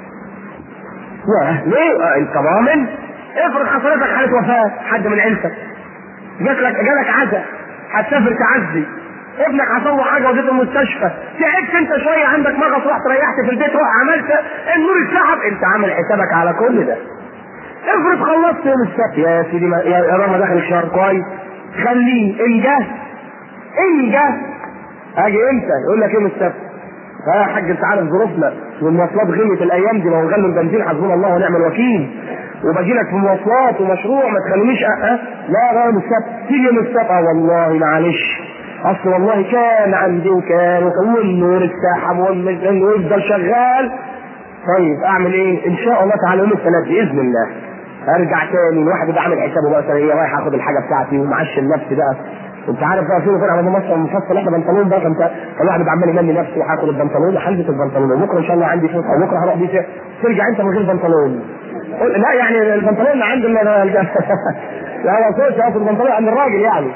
ياه ليه؟ اه انت ضامن؟ افرض حصلت لك حاله وفاه، حد من عيلتك جات لك جالك عزا، هتسافر تعزي، ابنك حصل له حاجه وجيت المستشفى، تعبت انت شويه عندك مغص، رحت ريحت في البيت، روح عملت النور اتسحب، انت عامل حسابك على كل ده. افرض خلصت يوم السبت، يا سيدي ما يا رب داخل الشهر كويس، خليه ان جه ان جه اجي امتى؟ يقول لك يوم السبت. ها يا حاج انت عارف ظروفنا والمواصلات غلت الايام دي، ما هو غلوا البنزين حسبنا الله ونعم الوكيل، وباجي لك في مواصلات ومشروع ما تخلينيش أه لا لا يوم السبت. تيجي يوم السبت اه والله معلش اصل والله كان عندي وكان وكان والنور اتسحب ويفضل شغال. طيب اعمل ايه؟ ان شاء الله تعالى يوم الثلاث باذن الله ارجع تاني. الواحد يبقى عامل حسابه بقى ايه، رايح اخد الحاجه بتاعتي ومعشم نفسي بقى. انت عارف بقى فين وفين على مصر المفصل احنا بنطلون بقى، فانت الواحد يبقى عمال يمني نفسه وهاخد البنطلون وهلبس البنطلون وبكره ان شاء الله عندي فوق او بكره هروح بيه. ترجع انت من غير بنطلون. لا يعني البنطلون اللي عند لا هو صوت اخد البنطلون عند الراجل يعني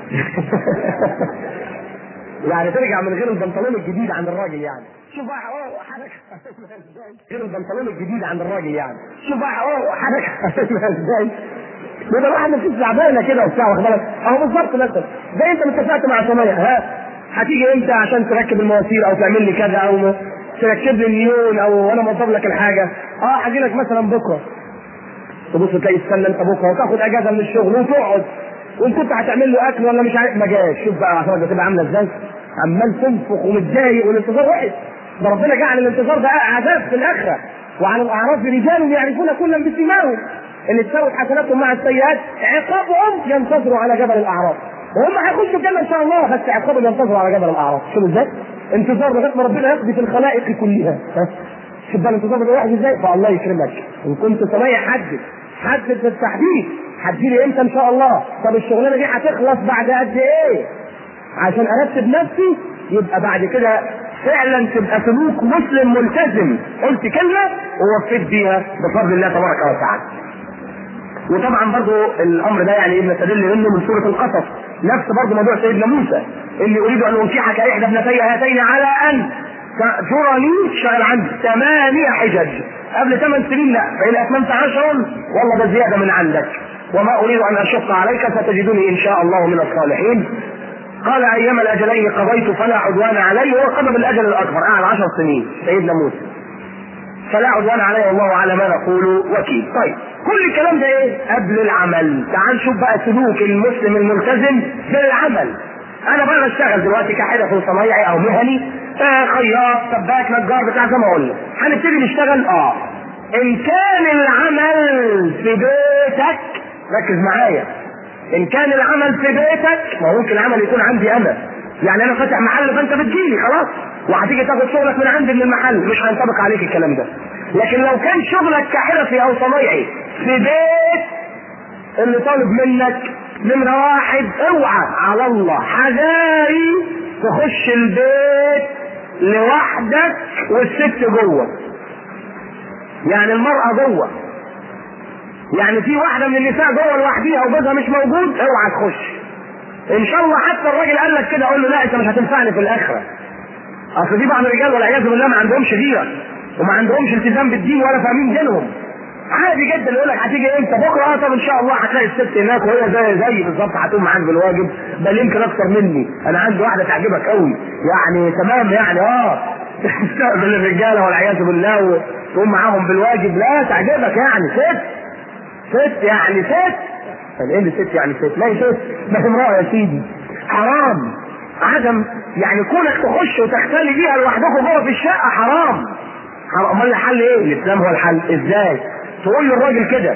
يعني ترجع من غير البنطلون الجديد عند الراجل يعني. شوف بقى اه حركه غير البنطلون الجديد عند الراجل يعني. شوف بقى اه حركه ازاي يبقى الواحد مفيش تعبانه كده وبتاع، واخد بالك اهو بالظبط. مثلا زي انت اتفقت مع صنايع، ها هتيجي امتى عشان تركب المواسير او تعمل لي كذا او تركب لي النيون او انا موظف لك الحاجه، اه هاجي لك مثلا بكره، تبص تلاقي تستنى انت بكره وتاخد اجازه من الشغل وتقعد، وان كنت هتعمل له اكل ولا مش عارف ما جاش. شوف بقى اعصابك بتبقى عامله ازاي، عمال تنفخ ومتضايق والانتظار وحش. ده ربنا جعل الانتظار ده عذاب في الاخره. وعلى الاعراف رجال يعرفون كلا بسيماهم ان اشتروا حسناتهم مع السيئات عقابهم ينتظروا على جبل الاعراف، وهم هيخشوا الجنه ان شاء الله بس عقابهم ينتظروا على جبل الاعراف. شوف ازاي انتظار لغايه ما ربنا يقضي في الخلائق كلها. شوف بقى الانتظار ده واحد ازاي. فالله يكرمك ان كنت صنايعي حدد حدد بالتحديد هتجيلي امتى ان شاء الله. طب الشغلانه دي هتخلص بعد قد ايه عشان ارتب نفسي، يبقى بعد كده فعلا تبقى سلوك مسلم ملتزم. قلت كلمه ووفيت بيها بفضل الله تبارك وتعالى. وطبعا برضو الامر ده يعني نستدل منه من سوره القصص، نفس برضو موضوع سيدنا موسى اللي اريد ان انكحك احدى ابنتي هاتين على ان تأجرني شغل عندي ثمانية حجج قبل ثمان سنين، لا فإن أتممت عشرا والله ده زيادة من عندك وما أريد أن أشق عليك ستجدني إن شاء الله من الصالحين. قال أيما الأجلين قضيت فلا عدوان علي، هو قضى بالأجل الأكبر قعد عشر سنين سيدنا موسى، فلا عدوان علي والله على ما نقول وكيل. طيب كل الكلام ده ايه؟ قبل العمل. تعال نشوف بقى سلوك المسلم الملتزم بالعمل. انا بقى بشتغل دلوقتي كحرفي صنايعي او مهني، آه خياط سباك نجار بتاع زي ما قلنا، هنبتدي نشتغل. اه ان كان العمل في بيتك، ركز معايا، ان كان العمل في بيتك، ما ممكن العمل يكون عندي انا، يعني انا فاتح محل فانت بتجيلي خلاص وهتيجي تاخد شغلك من عندي من المحل، مش هينطبق عليك الكلام ده. لكن لو كان شغلك كحرفي او صنايعي في بيت، اللي طالب منك نمرة واحد اوعى على الله حذاري تخش البيت لوحدك والست جوه، يعني المرأة جوه، يعني في واحدة من النساء جوه لوحديها وجوزها مش موجود، اوعى تخش. ان شاء الله حتى الراجل قال لك كده قول له لا انت مش هتنفعني في الاخره. اصل في بعض الرجال والعياذ بالله ما عندهمش غيره وما عندهمش التزام بالدين ولا فاهمين دينهم، عادي جدا يقول لك هتيجي امتى بكره، اه طب ان شاء الله هتلاقي الست هناك وهي زي زي بالظبط هتقوم معاك بالواجب، بل يمكن اكتر مني، انا عندي واحده تعجبك قوي يعني تمام يعني اه تستقبل الرجاله والعياذ بالله وتقوم معاهم بالواجب، لا تعجبك يعني ست ست يعني ست ايه اللي ست يعني ست؟ لا ست ما هي امراه يا سيدي، حرام عدم يعني كونك تخش وتختلي بيها لوحدكم جوه في الشقه حرام. امال الحل ايه؟ الاسلام هو الحل. ازاي؟ تقول للراجل كده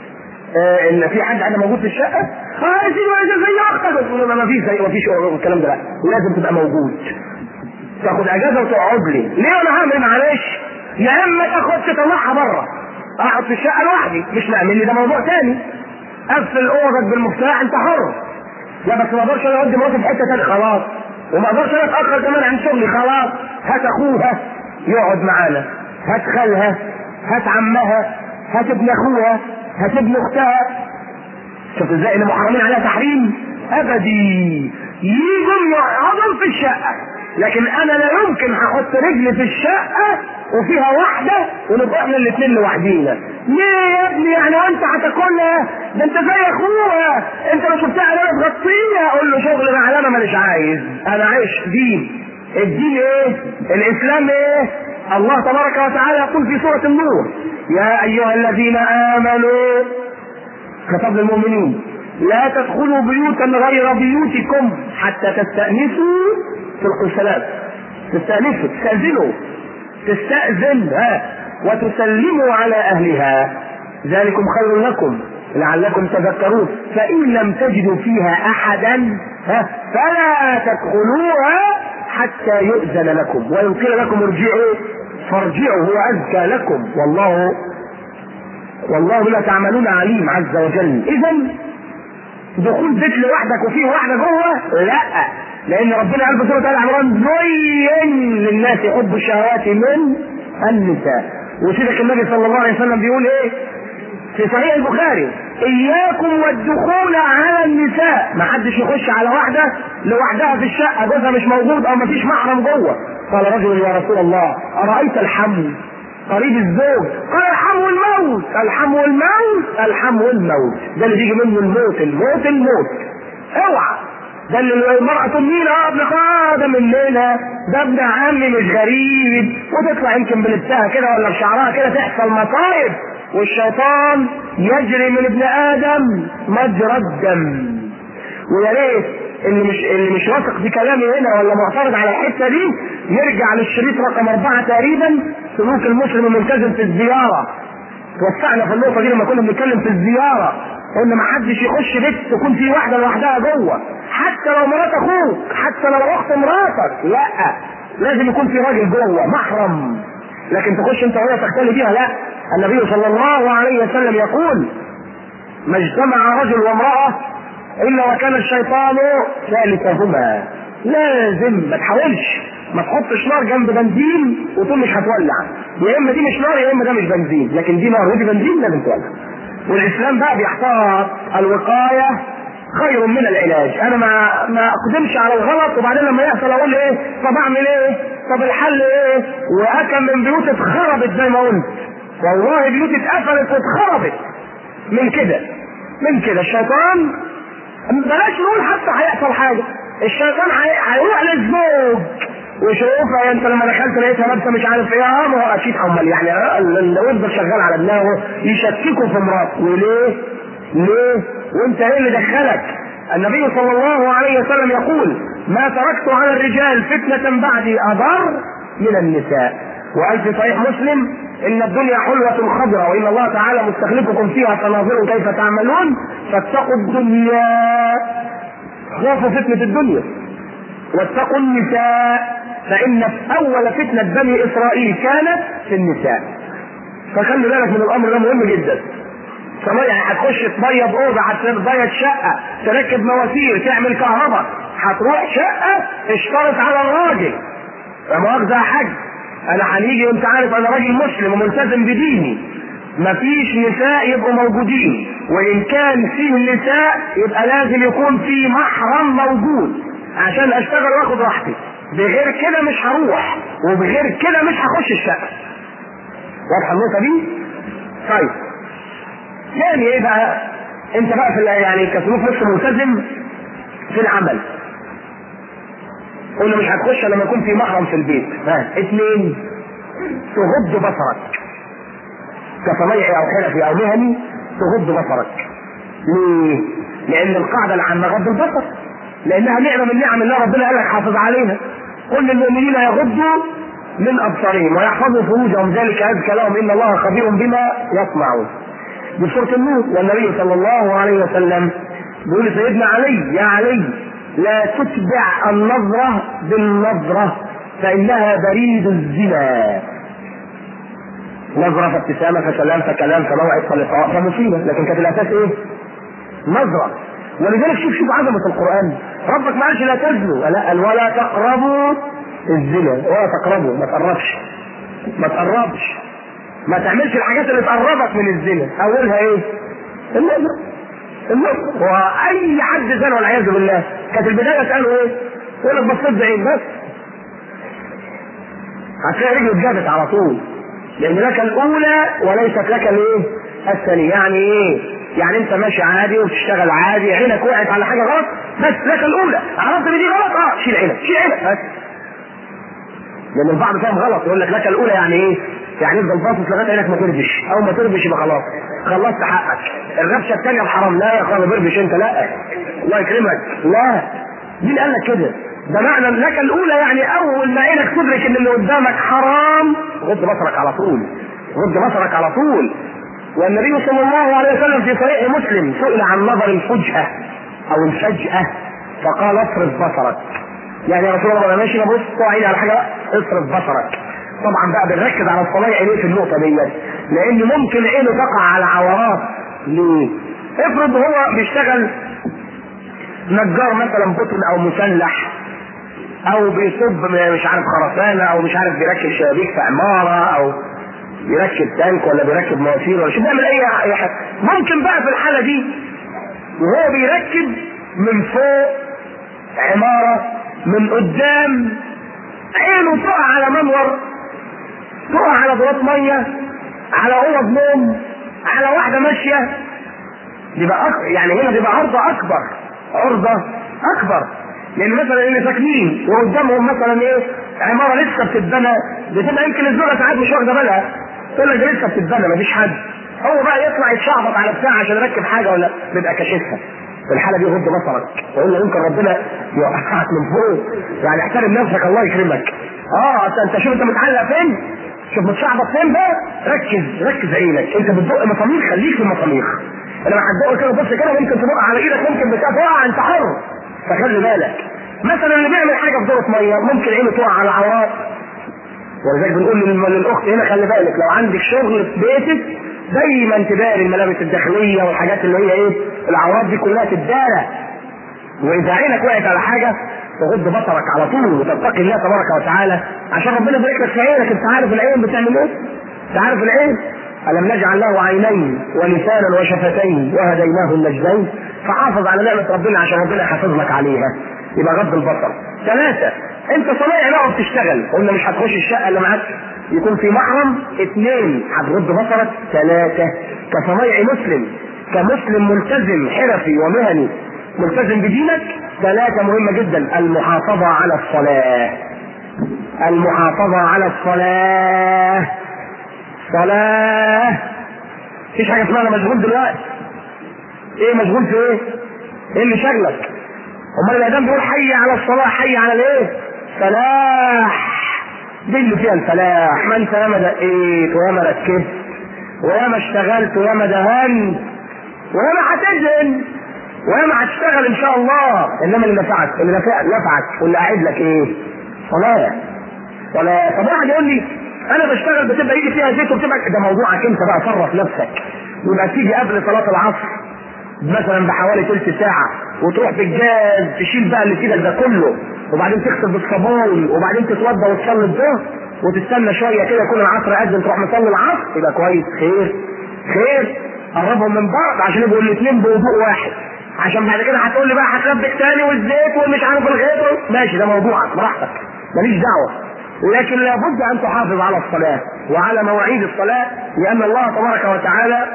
آه ان في حد انا موجود في الشقه، اه يا سيدي زي اختك، ما فيش زي ما فيش الكلام ده، لا لازم تبقى موجود، تاخد اجازه وتقعد لي. ليه انا هعمل معلش؟ يا اما تاخد تطلعها بره اقعد في الشقه لوحدي، مش نعمل لي ده موضوع ثاني، قفل اوضك بالمفتاح انت حر. لا بس ما اقدرش انا اودي مراتي في حته ثانيه خلاص، وما اقدرش انا اتاخر كمان عن شغلي خلاص، هات اخوها يقعد معانا، هات خالها، هات عمها، هات ابن اخوها، هات ابن اختها. شوف ازاي اللي محرمين عليها تحريم ابدي يجوا يقعدوا في الشقه، لكن انا لا يمكن هحط رجلي في الشقه وفيها واحده ونبقى احنا الاثنين لوحدينا. ليه يا ابني؟ يعني وانت هتاكلها؟ ده انت زي اخوها، انت لو شفتها علامه تغطيها. اقول له شغل معلمه مانيش عايز، انا عايش دين. الدين ايه؟ الاسلام ايه؟ الله تبارك وتعالى يقول في سوره النور يا ايها الذين امنوا، خطاب للمؤمنين، لا تدخلوا بيوتا غير بيوتكم حتى تستأنسوا في السلام، تستأنسوا تستأذنوا تستأذن ها وتسلموا على أهلها ذلكم خير لكم لعلكم تذكرون، فإن لم تجدوا فيها أحدا ها فلا تدخلوها حتى يؤذن لكم وإن قيل لكم ارجعوا فارجعوا هو أزكى لكم والله والله لا تعملون عليم عز وجل. إذن دخول بيت لوحدك وفيه واحدة جوه لا، لأن ربنا قال في سورة آل عمران زين للناس حب الشهوات من النساء. وسيدك النبي صلى الله عليه وسلم بيقول إيه في صحيح البخاري إياكم والدخول على النساء، ما حدش يخش على واحدة لوحدها في الشقة جوزها مش موجود أو ما فيش محرم جوه. قال رجل يا رسول الله أرأيت الحم قريب الزوج؟ قال الحم والموت. الحم والموت الحم والموت ده اللي بيجي منه الموت الموت الموت اوعى. ده اللي المرأة تميل اه ابن خادم مننا ده ابن عمي مش غريب، وتطلع يمكن بلبسها كده ولا بشعرها كده تحصل مصايب، والشيطان يجري من ابن ادم مجرى الدم. ويا ريت اللي مش اللي مش واثق في كلامي هنا ولا معترض على الحته دي يرجع للشريط رقم اربعه تقريبا، سلوك المسلم الملتزم في الزياره. توسعنا في النقطه دي لما كنا بنتكلم في الزياره، قلنا ما حدش يخش بيت تكون في واحده لوحدها جوه، حتى لو مرات اخوك، حتى لو اخت مراتك، لا لازم يكون في راجل جوه محرم. لكن تخش انت وهي تختلي بيها، لا. النبي صلى الله عليه وسلم يقول: ما اجتمع رجل وامراه الا وكان الشيطان ثالثهما. لازم ما تحاولش، ما تحطش نار جنب بنزين وتقول مش هتولع، يا اما دي مش نار يا اما ده مش بنزين، لكن دي نار ودي بنزين لازم تولع. والاسلام بقى بيحتاط الوقايه خير من العلاج. انا ما ما اقدمش على الغلط وبعدين لما يحصل اقول ايه؟ طب اعمل ايه؟ طب الحل ايه؟ واكم من بيوت اتخربت زي ما قلت، والله بيوت اتقفلت واتخربت من كده من كده. الشيطان بلاش نقول حتى هيحصل حاجه، الشيطان هيروح للزوج ويشوفها انت لما دخلت لقيتها لابسه مش عارف ايه، اه ما هو اكيد امال يعني الواد شغال على دماغه يشككوا في مراته. وليه؟ ليه؟ وانت ايه اللي دخلك؟ النبي صلى الله عليه وسلم يقول: ما تركت على الرجال فتنة بعدي اضر من النساء. وقال في صحيح مسلم: ان الدنيا حلوة خضراء وان الله تعالى مستخلفكم فيها فناظروا كيف تعملون فاتقوا الدنيا، خافوا فتنة الدنيا، واتقوا النساء فان اول فتنة بني اسرائيل كانت في النساء. فخلي بالك من الامر ده مهم جدا. يعني هتخش تبيض اوضه، هتبيض شقه، تركب مواسير، تعمل كهرباء، هتروح شقه اشترط على الراجل. لا مؤاخذه يا حاج، انا هنيجي وانت عارف انا راجل مسلم وملتزم بديني، مفيش نساء يبقوا موجودين، وان كان فيه نساء يبقى لازم يكون في محرم موجود عشان اشتغل واخد راحتي، بغير كده مش هروح، وبغير كده مش هخش الشقه. واضحه النقطه دي؟ طيب يعني ايه بقى؟ انت بقى في يعني كسلوك مسلم ملتزم في العمل، قلنا مش هتخش لما يكون في محرم في البيت. ها اثنين، تغض بصرك كصنايعي او حرفي او مهني، تغض بصرك. ليه؟ لان القاعده العامه غض البصر، لانها نعمه من نعم الله، ربنا قال لك حافظ عليها. قل للمؤمنين يغضوا من ابصارهم ويحفظوا فروجهم ذلك ازكى لهم ان الله خبير بما يصنعون. دي سورة النور. والنبي صلى الله عليه وسلم بيقول سيدنا علي: يا علي لا تتبع النظرة بالنظرة فإنها بريد الزنا. نظرة فابتسامة فسلام فكلام فموعد فلقاء فمصيبة، لكن كانت الأساس إيه؟ نظرة. ولذلك شوف شوف عظمة القرآن، ربك ما قالش لا تزنوا، لا قال ولا تقربوا الزنا، ولا تقربوا، ما تقربش ما تقربش ما تعملش الحاجات اللي تقربك من الزنا. اولها ايه؟ النظر. النظر. واي حد زنا والعياذ بالله كانت البدايه قالوا ايه؟ يقول لك بصيت بعين بس، هتلاقي رجله اتجابت على طول، لان لك الاولى وليست لك الايه؟ الثانيه. يعني ايه؟ يعني انت ماشي عادي وبتشتغل عادي، عينك وقعت على حاجه غلط بس لك الاولى، عرفت ان دي غلط، اه شيل عينك شيل عينك بس. لان البعض فاهم غلط، يقول لك لك الاولى يعني ايه؟ يعني افضل باصص لغايه عينك ما تربش، او ما تربش يبقى خلاص خلصت حقك. الربشه الثانيه الحرام، لا يا اخويا ما تربش انت، لا الله يكرمك، لا. مين قال لك كده؟ ده معنى لك الاولى يعني اول ما عينك تدرك ان اللي قدامك حرام غض بصرك على طول، غض بصرك على طول. والنبي صلى الله عليه وسلم في صحيح مسلم سئل عن نظر الفجأة او الفجأة فقال اصرف بصرك. يعني يا رسول الله انا ماشي ببص عيني على حاجه، اصرف بصرك. طبعا بقى بنركز على الصنايعي عينيه في النقطه ديت، لان ممكن عينه تقع على عورات. ليه؟ افرض هو بيشتغل نجار مثلا بطن او مسلح، او بيصب مش عارف خرسانه، او مش عارف بيركب شبابيك في عماره، او بيركب تانك ولا بيركب مواسير ولا شو، بيعمل اي حاجه. ممكن بقى في الحاله دي وهو بيركب من فوق عماره من قدام عينه تقع على منور، تقع على بلاط ميه، على اوض نوم، على واحده ماشيه، يبقى أك... يعني هنا بيبقى عرضه اكبر، عرضه اكبر. لان مثلا اللي ساكنين وقدامهم مثلا ايه عماره لسه بتتبنى، بتبقى يمكن الزوجه ساعات مش واخده بالها، تقول لك ده لسه بتتبنى مفيش حد، هو بقى يطلع يتشعبط على بتاع عشان يركب حاجه ولا بيبقى كاشفها. في الحاله دي غض بصرك، وقول له يمكن ربنا يوقعك من فوق، يعني احترم نفسك الله يكرمك. اه انت شوف انت متعلق فين، شوف متشعبط فين بقى، ركز ركز عينك، انت بتدق مصامير خليك في المصامير، لما هتدق كده بص كده ممكن تدق على ايدك، ممكن بتاع تقع، انت حر، فخلي بالك. مثلا اللي بيعمل حاجه في دورة ميه ممكن عينه تقع على العورات، ولذلك بنقول للاخت هنا خلي بالك لو عندك شغل في بيتك دايما تداري الملابس الداخليه والحاجات اللي هي ايه العورات دي كلها تدارى، واذا عينك وقعت على حاجه تغض بصرك على طول وتتقي الله تبارك وتعالى عشان ربنا يبارك لك في عينك. انت عارف العين بتعمل ايه؟ انت عارف العين؟ الم نجعل له عينين ولسانا وشفتين وهديناه النجدين، فحافظ على نعمه ربنا عشان ربنا يحافظ لك عليها. يبقى غض البصر. ثلاثه، انت صنايعي بقى وبتشتغل، قلنا مش هتخش الشقه اللي معاك يكون في محرم. اثنين، هتغض بصرك. ثلاثه، كصنايعي مسلم، كمسلم ملتزم حرفي ومهني ملتزم بدينك. ثلاثه مهمه جدا، المحافظه على الصلاه. المحافظه على الصلاه. صلاه مفيش حاجه اسمها انا مشغول دلوقتي. ايه مشغول في ايه؟ ايه اللي شغلك؟ امال الاذان بيقول حي على الصلاه، حي على الايه؟ فلاح. دي اللي فيها الفلاح. ما انت ياما دقيت وياما ركزت وياما اشتغلت وياما دهنت وياما هتدهن وياما هتشتغل ان شاء الله، انما اللي نفعك اللي نفعك واللي قاعد لك ايه؟ صلاه. ولا طب واحد يقول لي انا بشتغل بتبقى يجي فيها زيت وبتبقى، ده موضوعك انت بقى، صرف نفسك. يبقى تيجي قبل صلاه العصر مثلا بحوالي ثلث ساعه وتروح بالجاز تشيل بقى اللي في ايدك ده كله، وبعدين تغسل بالصابون وبعدين تتوضا وتصلي الظهر وتستنى شويه كده يكون العصر اذن تروح مصلي العصر، يبقى كويس. خير خير قربهم من بعض عشان يبقوا الاثنين بوضوء واحد، عشان بعد كده هتقول لي بقى هتلبك تاني والزيت ومش عارف الغيط، ماشي ده موضوعك براحتك ماليش دعوه. لكن لابد ان تحافظ على الصلاه وعلى مواعيد الصلاه، لان الله تبارك وتعالى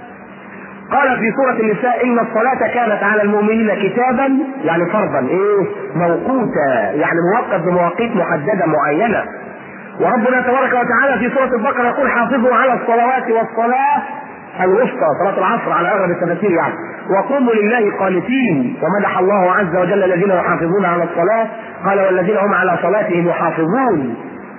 قال في سورة النساء إن الصلاة كانت على المؤمنين كتابا، يعني فرضا ايه موقوتا، يعني موقت بمواقيت محددة معينة. وربنا تبارك وتعالى في سورة البقرة يقول حافظوا على الصلوات والصلاة الوسطى، صلاة العصر على أغلب التفاسير يعني، وقوموا لله قانتين. ومدح الله عز وجل الذين يحافظون على الصلاة، قال والذين هم على صلاتهم يحافظون.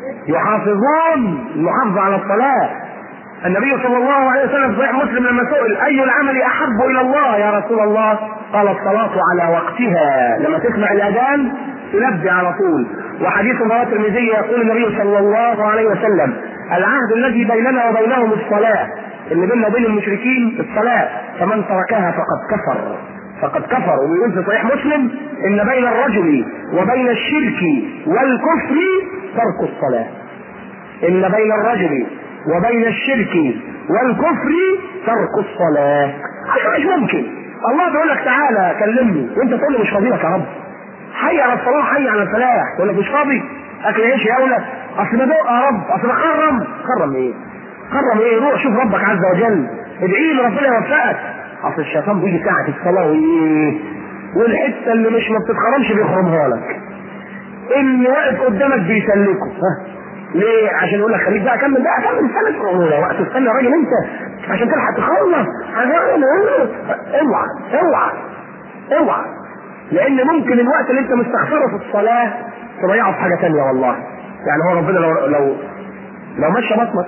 يحافظون المحافظة على الصلاة. النبي صلى الله عليه وسلم في صحيح مسلم لما سئل اي العمل احب الى الله يا رسول الله، قال الصلاة على وقتها، لما تسمع الاذان تلبي على طول. وحديث رواه الترمذي يقول النبي صلى الله عليه وسلم العهد الذي بيننا وبينهم الصلاة، اللي بيننا وبين المشركين الصلاة، فمن تركها فقد كفر فقد كفر. ويقول في صحيح مسلم ان بين الرجل وبين الشرك والكفر ترك الصلاة. ان بين الرجل وبين الشرك والكفر ترك الصلاة. مش ممكن الله بيقول لك تعالى كلمني وانت تقول لي مش فاضي لك يا رب، حي على الصلاة حي على الفلاح، تقول لك مش فاضي اكل عيش يا اولى، اصل بدق يا رب، اصل بخرم. خرم ايه؟ خرم ايه؟ روح شوف ربك عز وجل، ادعي له ربنا يوفقك. اصل الشيطان بيجي ساعة الصلاة وايه؟ والحتة اللي مش ما بتتخرمش بيخرمها لك، اللي واقف قدامك بيسلكه. ها ليه؟ عشان يقول لك خليك بقى كمل بقى كمل سنة وقت تستنى يا راجل انت عشان تلحق تخلص. اوعى اوعى اوعى، لان ممكن الوقت اللي انت مستخسره في الصلاة تضيعه في حاجة ثانية والله. يعني هو ربنا لو لو لو مشى بطنك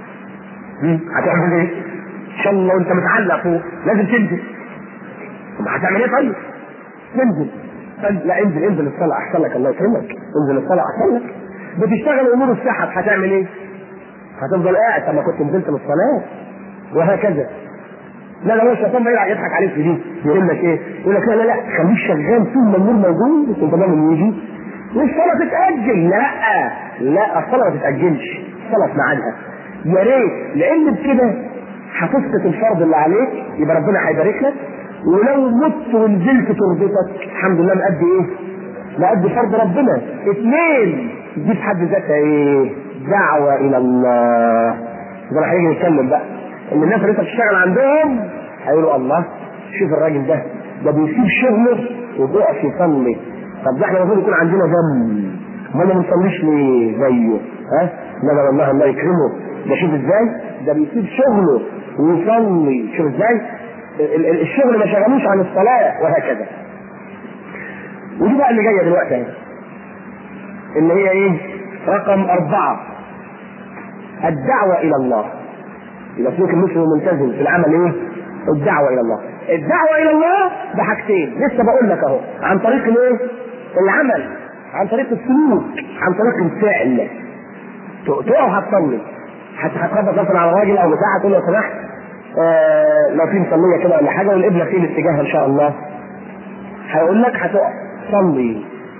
هتعمل ايه؟ ان شاء الله وانت متعلق فوق لازم تنزل. طب هتعمل ايه طيب؟ تنزل. لا انزل انزل الصلاة احسن لك الله يكرمك، انزل الصلاة احسن لك. بتشتغل امور الصحه هتعمل ايه؟ هتفضل قاعد. طب ما كنت نزلت من الصلاه وهكذا. لا لا هو الشيطان ما يضحك عليك في دي، يقول لك ايه؟ يقول لك لا لا لا خليك شغال طول ما النور موجود وانت ضامن يجي والصلاه تتاجل. لا لا الصلاه ما تتاجلش، الصلاه في ميعادها يا ريت، لان بكده هتسقط الفرض اللي عليك، يبقى ربنا هيبارك لك. ولو مت ونزلت تربطك الحمد لله مأدي ايه؟ مأدي فرض ربنا. اثنين دي في حد ذاتها ايه؟ دعوة الى الله. ده راح يجي يتكلم بقى ان الناس اللي انت بتشتغل عندهم هيقولوا الله شوف الراجل ده ده بيسيب شغله وبيقف يصلي. طب ده احنا المفروض يكون عندنا ذنب، ما ما بنصليش ليه زيه؟ ها؟ لا لا والله الله يكرمه، ده شوف ازاي ده بيسيب شغله ويصلي، شوف ازاي الشغل ما شغلوش عن الصلاه وهكذا. ودي بقى اللي جايه دلوقتي اهي، اللي هي ايه؟ رقم أربعة، الدعوة إلى الله. يبقى سلوك المسلم الملتزم في العمل ايه؟ الدعوة إلى الله. الدعوة إلى الله بحاجتين، لسه بقول لك أهو، عن طريق الايه؟ العمل، عن طريق السلوك، عن طريق الفعل. تقف هتصلي، حتى هتخبط مثلا على راجل أو بتاع تقول له لو سمحت آه لو في مصلية كده ولا حاجة والابنة في الاتجاه إن شاء الله، هيقول لك هتقف صلي.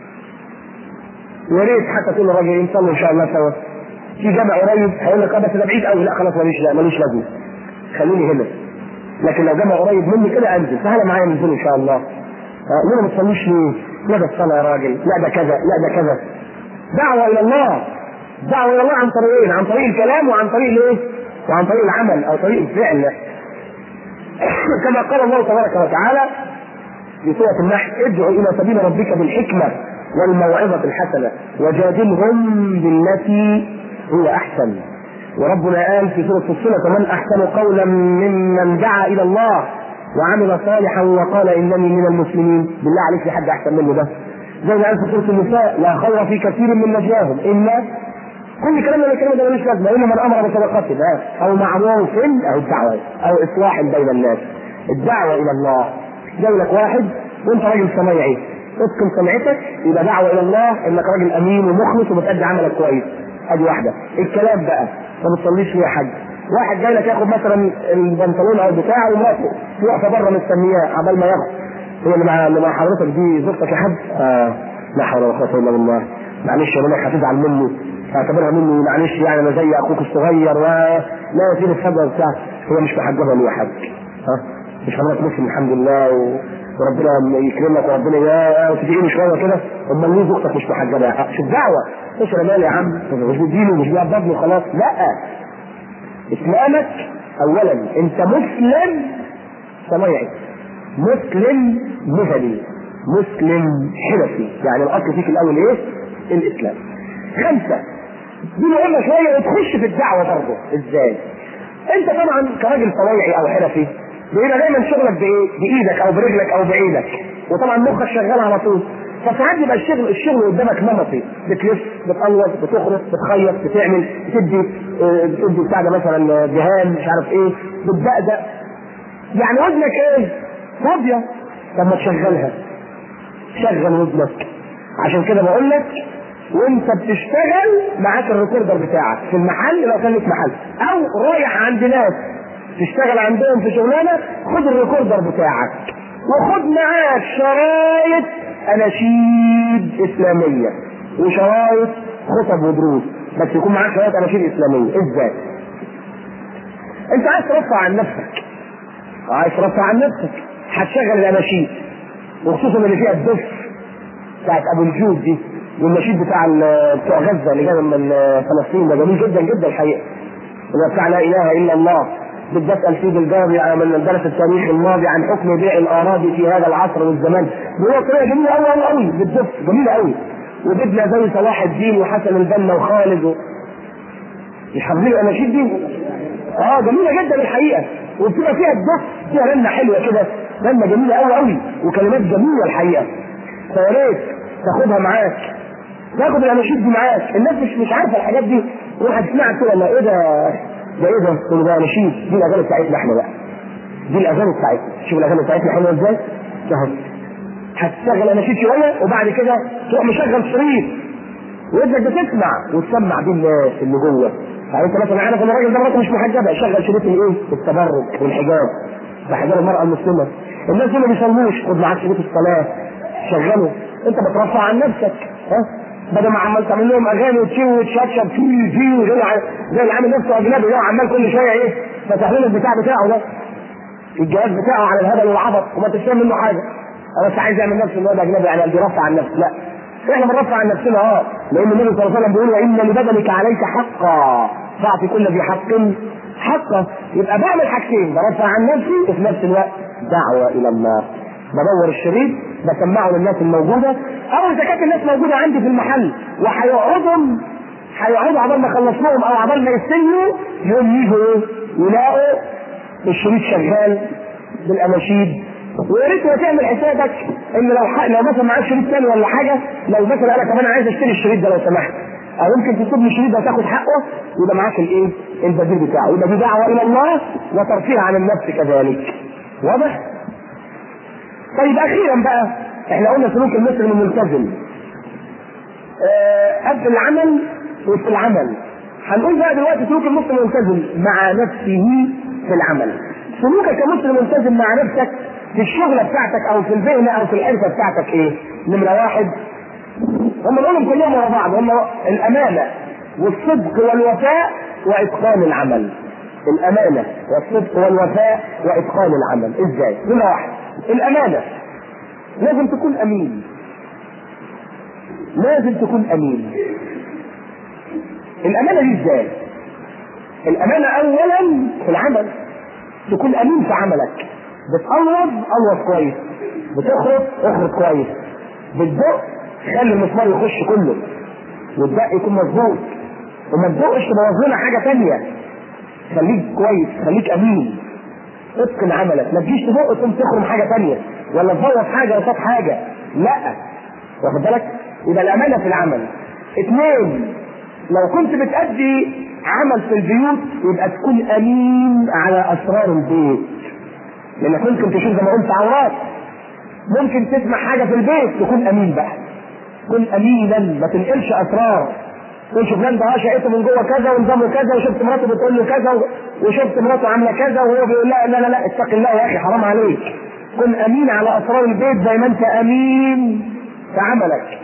وريت حتى تقول للراجل نصلي ان شاء الله سوا في جامع قريب، هيقول لك اه بس ده بعيد قوي، لا خلاص ماليش لا ماليش لازمه خليني هنا. لكن لو جامع قريب مني كده انزل، تعالى معايا ننزل ان شاء الله. اه ليه ما تصليش ليه؟ لا ده الصلاه يا راجل، لا ده كذا، لا ده كذا. دعوه الى الله، دعوه الى الله عن طريقين، عن طريق الكلام وعن طريق الايه؟ وعن طريق العمل او طريق الفعل. كما قال الله تبارك وتعالى في سوره النحل: ادعو الى سبيل ربك بالحكمه والموعظة الحسنة وجادلهم بالتي هو أحسن. وربنا قال في سورة فصلت: ومن أحسن قولا ممن دعا إلى الله وعمل صالحا وقال إنني من المسلمين. بالله عليك في حد أحسن منه ده؟ زي ما قال في سورة النساء: لا خير في كثير من نجواهم إلا كل كلام من الكلام ده ملوش لازمة إلا من أمر بصدقة أو معروف أو الدعوة أو إصلاح بين الناس. الدعوة إلى الله جاي لك واحد وأنت راجل صنايعي، اتقن صنعتك، يبقى دعوه الى الله انك راجل امين ومخلص وبتأدي عملك كويس. ادي واحده. الكلام بقى ما بتصليش ليه حد؟ واحد جاي لك ياخد مثلا البنطلون او بتاعه ومراته واقفه بره مستنياه عبال ما ياخد. هي اللي مع اللي مع حضرتك دي زوجتك يا حاج؟ اه لا حول ولا قوه الا بالله. معلش يا مالك هتزعل مني، اعتبرها مني معلش يعني انا زي اخوك الصغير ولا يصير الحاجه بتاع. هي مش محجبه ليه يا حاج؟ ها؟ مش حضرتك مسلم الحمد لله و... وربنا يكرمك وربنا يا تدعيني شويه كده، امال ليه زوجتك مش محجبه؟ شوف دعوه، ايش انا مالي يا عم؟ مش بديني مش بيعبدني وخلاص. لا، اسلامك اولا انت مسلم صنايعي، مسلم مهني، مسلم حرفي، يعني الاصل فيك الاول ايه؟ الاسلام. خمسه دي مهمه شويه وتخش في الدعوه برضه. ازاي؟ انت طبعا كراجل صنايعي او حرفي بيبقى دايما شغلك بايه؟ بايدك او برجلك او بعينك، وطبعا مخك شغال على طول. فساعات يبقى الشغل الشغل قدامك نمطي، بتلف بتقلص بتخرج بتخيط بتعمل بتدي اه بتدي بتاع ده مثلا دهان مش عارف ايه بتدقدق، يعني ودنك ايه؟ فاضيه. طب ما تشغلها، شغل ودنك. عشان كده بقول لك وانت بتشتغل معاك الريكوردر بتاعك في المحل لو كان لك محل، او رايح عند ناس تشتغل عندهم في شغلانه، خد الريكوردر بتاعك وخد معاك شرايط اناشيد اسلاميه وشرايط خطب ودروس، بس يكون معاك شرايط اناشيد اسلاميه. ازاي؟ انت عايز ترفع عن نفسك، عايز ترفع عن نفسك هتشغل الاناشيد، وخصوصا اللي فيها الدف بتاعت ابو الجود دي والنشيد بتاع بتوع غزه اللي جاي من فلسطين، ده جميل جدا جدا الحقيقه، اللي بتاع لا اله الا الله. بتسأل فيه بالجاري من درس التاريخ الماضي عن حكم بيع الاراضي في هذا العصر والزمان، وهو طريقه جميله قوي قوي قوي بالدف، جميله قوي. وجبنا زي صلاح الدين وحسن البنا وخالد و... مش حافظين الاناشيد دي؟ اه جميله جدا الحقيقه، وبتبقى فيها الدف، فيها رنه حلوه كده، رنه جميله قوي قوي وكلمات جميله الحقيقه. فيا ريت تاخدها معاك، تاخد الاناشيد دي معاك. الناس مش مش عارفه الحاجات دي، واحد سمعت كده لا ايه ده ده ايه ده؟ تقول ده اناشيد، دي الاغاني بتاعتنا احنا بقى، دي الاغاني بتاعتنا. شوف الاغاني بتاعتنا حلوه ازاي؟ شوف هتشغل اناشيد شويه وبعد كده تروح مشغل شريط وانك بتسمع وتسمع بيه الناس اللي جوه. يعني انت مثلا عارف ان الراجل ده مراته مش محجبه، شغل شريط الايه؟ التبرج والحجاب، ده حجاب المراه المسلمه. الناس اللي ما بيصلوش خد معاك شريط الصلاه شغله، انت بترفع عن نفسك. ها بدل ما عمال تعمل لهم اغاني وتشي وتشطشط في في زي زي اللي عامل نفسه اجنبي ده، عمال كل شويه ايه فتح له البتاع بتاعه ده الجهاز بتاعه على الهبل والعبط وما تفهم منه حاجه، هو بس عايز يعمل نفسه ان هو ده اجنبي يعني بيرفع عن نفسه. لا، احنا بنرفع عن نفسنا اه، لان النبي صلى الله عليه وسلم بيقول وان لبدنك عليك حقا فاعطي كل ذي حق حقه. يبقى بعمل حاجتين، برفع عن نفسي وفي نفس الوقت دعوه الى الله، بدور الشريط بسمعه للناس الموجوده، او اذا كانت الناس موجوده عندي في المحل وهيقعدهم هيقعدوا عبال ما اخلص لهم او عبال ما يستنوا، يوم يجوا يلاقوا الشريط شغال بالاناشيد. ويا ريت تعمل حسابك ان لو ح... لو مثلا معاك شريط ثاني ولا حاجه، لو مثلا انا كمان عايز اشتري الشريط ده لو سمحت، او يمكن تسيب لي الشريط ده وتاخد حقه، يبقى معاك الايه؟ البديل بتاعه. يبقى دي دعوه الى الله وترفيه عن النفس كذلك. واضح؟ طيب اخيرا بقى، احنا قلنا سلوك المسلم الملتزم أه قبل العمل وفي العمل. هنقول بقى دلوقتي سلوك المسلم الملتزم مع نفسه في العمل. سلوكك كمسلم ملتزم مع نفسك في الشغله بتاعتك او في المهنه او في الحرفه بتاعتك ايه؟ نمره واحد، هم نقولهم كلهم ورا بعض، هم الامانه والصدق والوفاء واتقان العمل. الامانه والصدق والوفاء واتقان العمل. ازاي؟ نمره واحد، الامانه لازم تكون امين. لازم تكون امين. الامانه دي ازاي؟ الامانه اولا في العمل، تكون امين في عملك. بتقلب قلب كويس، بتخرج اخرج كويس، بتدق خلي المسمار يخش كله، والدق يكون مظبوط، وما تدقش تبوظ لنا حاجه ثانيه. خليك كويس، خليك امين، اتقن عملك. ما تجيش تدق تقوم تخرم حاجه ثانيه ولا تبوظ حاجه وصاد حاجه، لا. واخد بالك؟ يبقى الامانه في العمل. اثنين، لو كنت بتأدي عمل في البيوت يبقى تكون امين على اسرار البيت، لانك ممكن تشوف زي ما قلت عورات، ممكن تسمع حاجه في البيت، تكون امين بقى. كن امينا، ما تنقلش اسرار. تقول فلان ده شقته من جوه كذا ونظامه كذا، وشفت مراته بتقول له كذا، وشفت مراته عامله كذا، وهو بيقول لا لا لا لا اتق الله يا اخي حرام عليك. كن امين على اسرار البيت زي ما انت امين في عملك.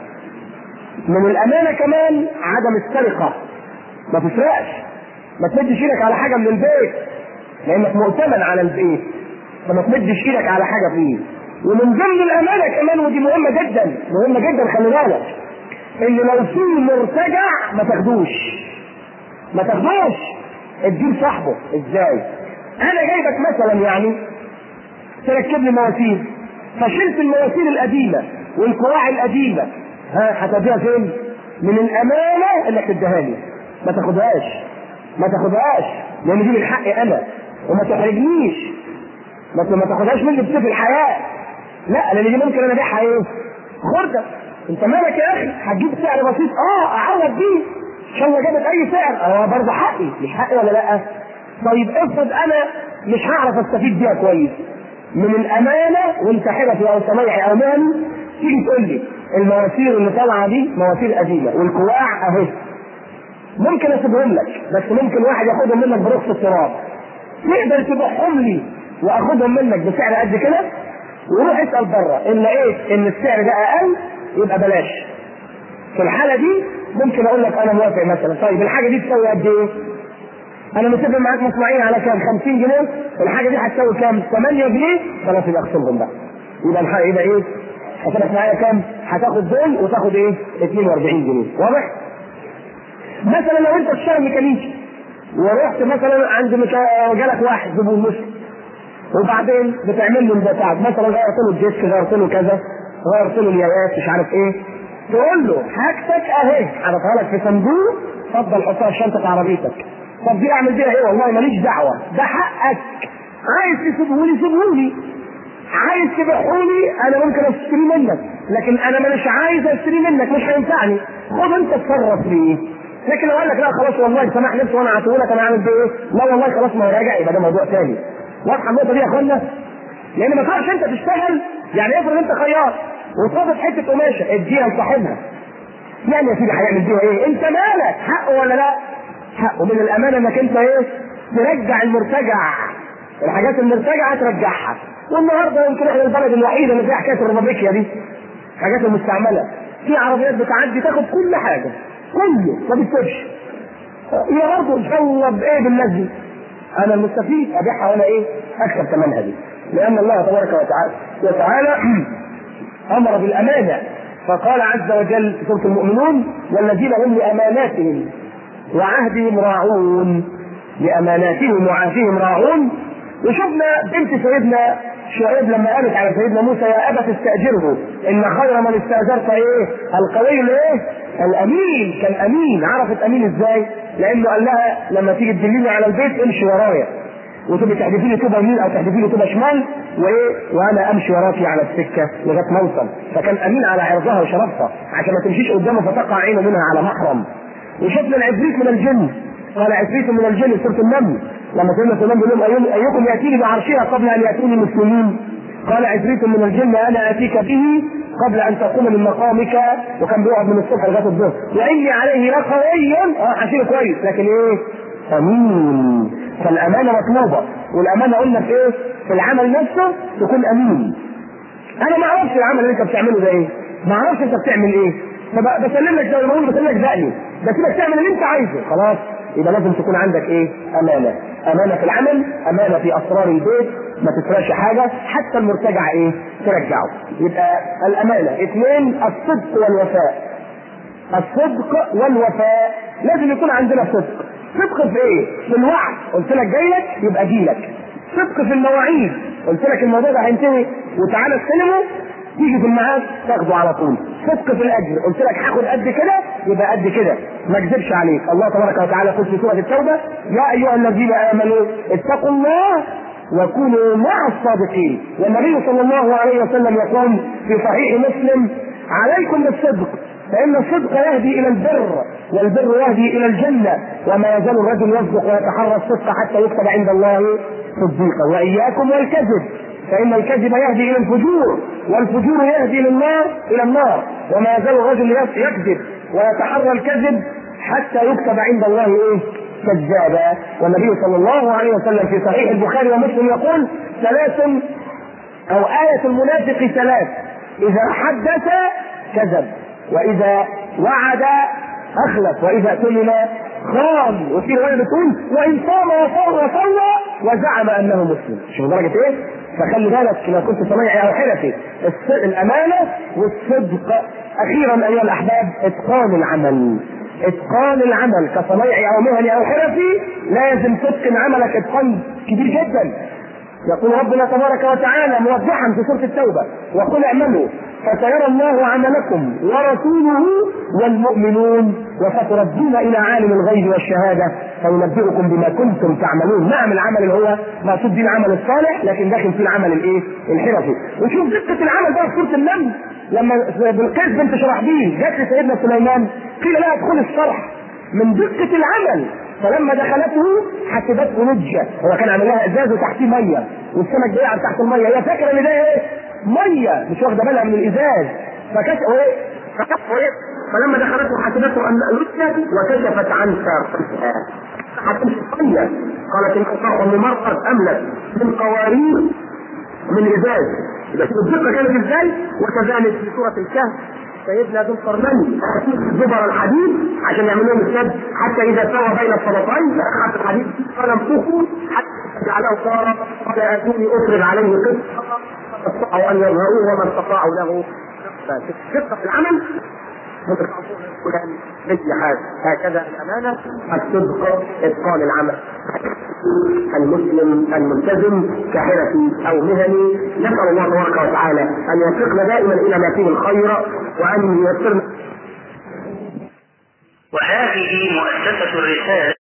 من الامانه كمان عدم السرقه، ما تسرقش، ما تمدش ايدك على حاجه من البيت لانك مؤتمن على البيت، فما تمدش ايدك على حاجه فيه. ومن ضمن الامانه كمان، ودي مهمه جدا مهمه جدا، خلي بالك ان لو في مرتجع ما تاخدوش ما تاخدوش اديه صاحبه. ازاي؟ انا جايبك مثلا يعني تركب لي مواسير، فشلت المواسير القديمه والقواع القديمه، ها هتديها فين؟ من الامانه انك تديها لي، ما تاخدهاش ما تاخدهاش لان دي من حقي انا، وما تحرجنيش، ما تاخدهاش مني بسيف الحياه، لا، لان دي ممكن انا ابيعها ايه؟ خرده. انت مالك يا اخي؟ هتجيب سعر بسيط، اه اعوض بيه، ان شاء الله جابت اي سعر، اه برضه حقي، مش حقي ولا لا؟ طيب افرض انا مش هعرف استفيد بيها كويس. من الامانه وانت حرفي او صنايعي او مهني، تيجي تقول لي المواسير اللي طالعه دي مواسير قديمه والقواع اهي، ممكن اسيبهم لك، بس ممكن واحد ياخدهم منك برخص التراب، تقدر تبيعهم لي واخدهم منك بسعر قد كده؟ وروح اسال بره ان لقيت ان السعر ده اقل يبقى بلاش. في الحاله دي ممكن اقول لك انا موافق مثلا. طيب الحاجه دي تساوي قد ايه؟ انا متفق معاك مصنعيه على كام؟ خمسين جنيه. الحاجه دي هتساوي كام؟ ثمانية جنيه. خلاص يبقى اقسمهم بقى. يبقى الحاجه يبقى ايه؟ حسبت معايا كام؟ هتاخد دول وتاخد ايه؟ اثنين وأربعين جنيه. واضح؟ مثلا لو انت بتشتغل ميكانيكي ورحت مثلا عند مكا... جالك واحد زبون مسلم، وبعدين بتعمل له البتاع مثلا، غيرت له الديسك، غيرت له كذا، غيرت له الياقات، مش عارف ايه، تقول له حاجتك اهي حاططها لك في صندوق، اتفضل حطها في شنطه عربيتك. طب دي اعمل بيها ايه؟ والله ماليش دعوه، ده حقك. عايز تسيبهولي سيبهولي، عايز تبيعهولي انا ممكن اشتري منك، لكن انا مش عايز اشتري منك، مش هينفعني، خد انت اتصرف فيه. لكن لو قال لك لا خلاص والله سمح نفسي وانا هعطيهولك، انا اعمل بيه ايه؟ لا والله خلاص ما هو راجع، يبقى ده موضوع ثاني. واضحه النقطه دي يا اخوانا؟ لان ما ينفعش انت تشتغل، يعني افرض انت خياط وصادت حته قماشه اديها لصاحبها، يعني يا سيدي هيعمل بيها ايه؟ انت مالك؟ حقه ولا لا؟ حقه. من الامانه انك انت ايه؟ ترجع المرتجع، الحاجات المرتجعه ترجعها. والنهارده يمكن احنا البلد الوحيده اللي فيها حكايه الربابيكيا دي، الحاجات المستعمله، في عربيات بتعدي تاخد كل حاجه كله ما بتسيبش. يا برضه ان شاء الله بايه بالناس، انا المستفيد ابيعها وانا ايه؟ اكسب ثمنها دي، لان الله تبارك وتعالى وتعالى امر بالامانه، فقال عز وجل في سوره المؤمنون: والذين هم لاماناتهم وعهدهم راعون. لاماناتهم وعهدهم راعون، وشفنا بنت سيدنا شعيب لما قالت على سيدنا موسى يا ابا تستاجره ان خير من استاجرت ايه؟ القوي الايه؟ الامين. كان امين. عرفت امين ازاي؟ لانه قال لها لما تيجي تدليني على البيت امشي ورايا وتبقي تحدفي لي طوبه يمين او تحدفي لي طوبه شمال وايه وانا امشي وراكي على السكه لغايه ما اوصل. فكان امين على عرضها وشرفها عشان ما تمشيش قدامه فتقع عينه منها على محرم. وشفنا العفريت من الجن. قال عفريت من الجن في سوره النمل لما سيدنا سليمان بيقول لهم ايكم ياتيني بعرشها قبل ان ياتوني مسلمين. قال عفريت من الجن انا اتيك به قبل ان تقوم من مقامك. وكان بيقعد من الصبح لغايه الظهر واني عليه لقوي اه حشيله كويس لكن ايه؟ امين. فالامانه مطلوبه. والامانه قلنا في ايه؟ في العمل نفسه تكون امين. انا ما اعرفش العمل اللي انت بتعمله ده ايه؟ ما اعرفش انت بتعمل ايه؟ فبسلم لك زي ما بقول بسلم لك دقني بس انك تعمل اللي انت عايزه خلاص. يبقى لازم تكون عندك ايه؟ امانه. امانه في العمل، امانه في اسرار البيت، ما تسرقش حاجه، حتى المرتجع ايه؟ ترجعه. يبقى الامانه. اثنين الصدق والوفاء. الصدق والوفاء لازم يكون عندنا صدق. صدق في ايه؟ في الوعد. قلت لك جاي لك يبقى اجي لك. صدق في المواعيد. قلت لك الموضوع ده هينتهي وتعالى استلمه تيجي في الميعاد تاخده على طول. صدق في الاجر. قلت لك هاخد قد كده يبقى قد كده ما اكذبش عليك. الله تبارك وتعالى قال في سوره التوبه يا ايها الذين امنوا اتقوا الله وكونوا مع الصادقين. والنبي صلى الله عليه وسلم يقول في صحيح مسلم عليكم بالصدق فإن الصدق يهدي إلى البر والبر يهدي إلى الجنة وما يزال الرجل يصدق ويتحرى الصدق حتى يكتب عند الله صديقا. وإياكم والكذب فإن الكذب يهدي إلى الفجور والفجور يهدي للنار إلى النار وما يزال الرجل يكذب ويتحرى الكذب حتى يكتب عند الله إيه؟ كذابا. والنبي صلى الله عليه وسلم في صحيح البخاري ومسلم يقول ثلاث أو آية المنافق ثلاث إذا حدث كذب وإذا وعد أخلف وإذا اؤتمن خان. وفي رواية بتقول وإن صام وصام وصلى وزعم أنه مسلم. شوف درجة إيه؟ فخلي بالك لو كنت صنايعي أو حرفي. الأمانة والصدق. أخيرا أيها الأحباب إتقان العمل. إتقان العمل كصنايعي أو مهني أو حرفي لازم تتقن عملك إتقان كبير جدا. يقول ربنا تبارك وتعالى موضحا في سورة التوبة وقل اعملوا فسيرى الله عملكم ورسوله والمؤمنون وستردون الى عالم الغيب والشهاده فينبئكم بما كنتم تعملون. نعم العمل اللي هو مقصود به العمل الصالح لكن داخل فيه العمل الايه؟ الحرفي. وشوف دقه العمل بقى في سوره النمل لما بلقيس بنت شرحبيل جت لسيدنا سليمان قيل لها ادخلي الصرح من دقه العمل. فلما دخلته حسبته نجة. هو كان عامل لها ازاز وتحتيه ميه والسمك جاي تحت الميه هي فاكره ان ده ايه؟ ميه مش واخده بالها من الازاز. فكشف ايه؟ فكشف ايه؟ فلما دخلته حسبته ان نجة وكشفت عن ساقها حتمشي ميه. قالت ان اصاب ممرقد املك من قوارير من ازاز. بس الدقه كانت ازاي؟ وكذلك في سوره الكهف سيدنا ذو القرنين زبر الحديد عشان يعمل لهم السد حتى اذا سوى بين الطرفين اخذ الحديد قال انفخوا حتى جعله صار قال اتوني افرغ عليه قسط استطاعوا ان يظهروه وما استطاعوا له دقه في العمل مثل حاجه. هكذا الامانه الصدق اتقان العمل. المسلم الملتزم كحرفي او مهني نسال الله تبارك وتعالى ان يوفقنا دائما الى ما فيه الخير وان ييسرنا. وهذه مؤسسة الرسالة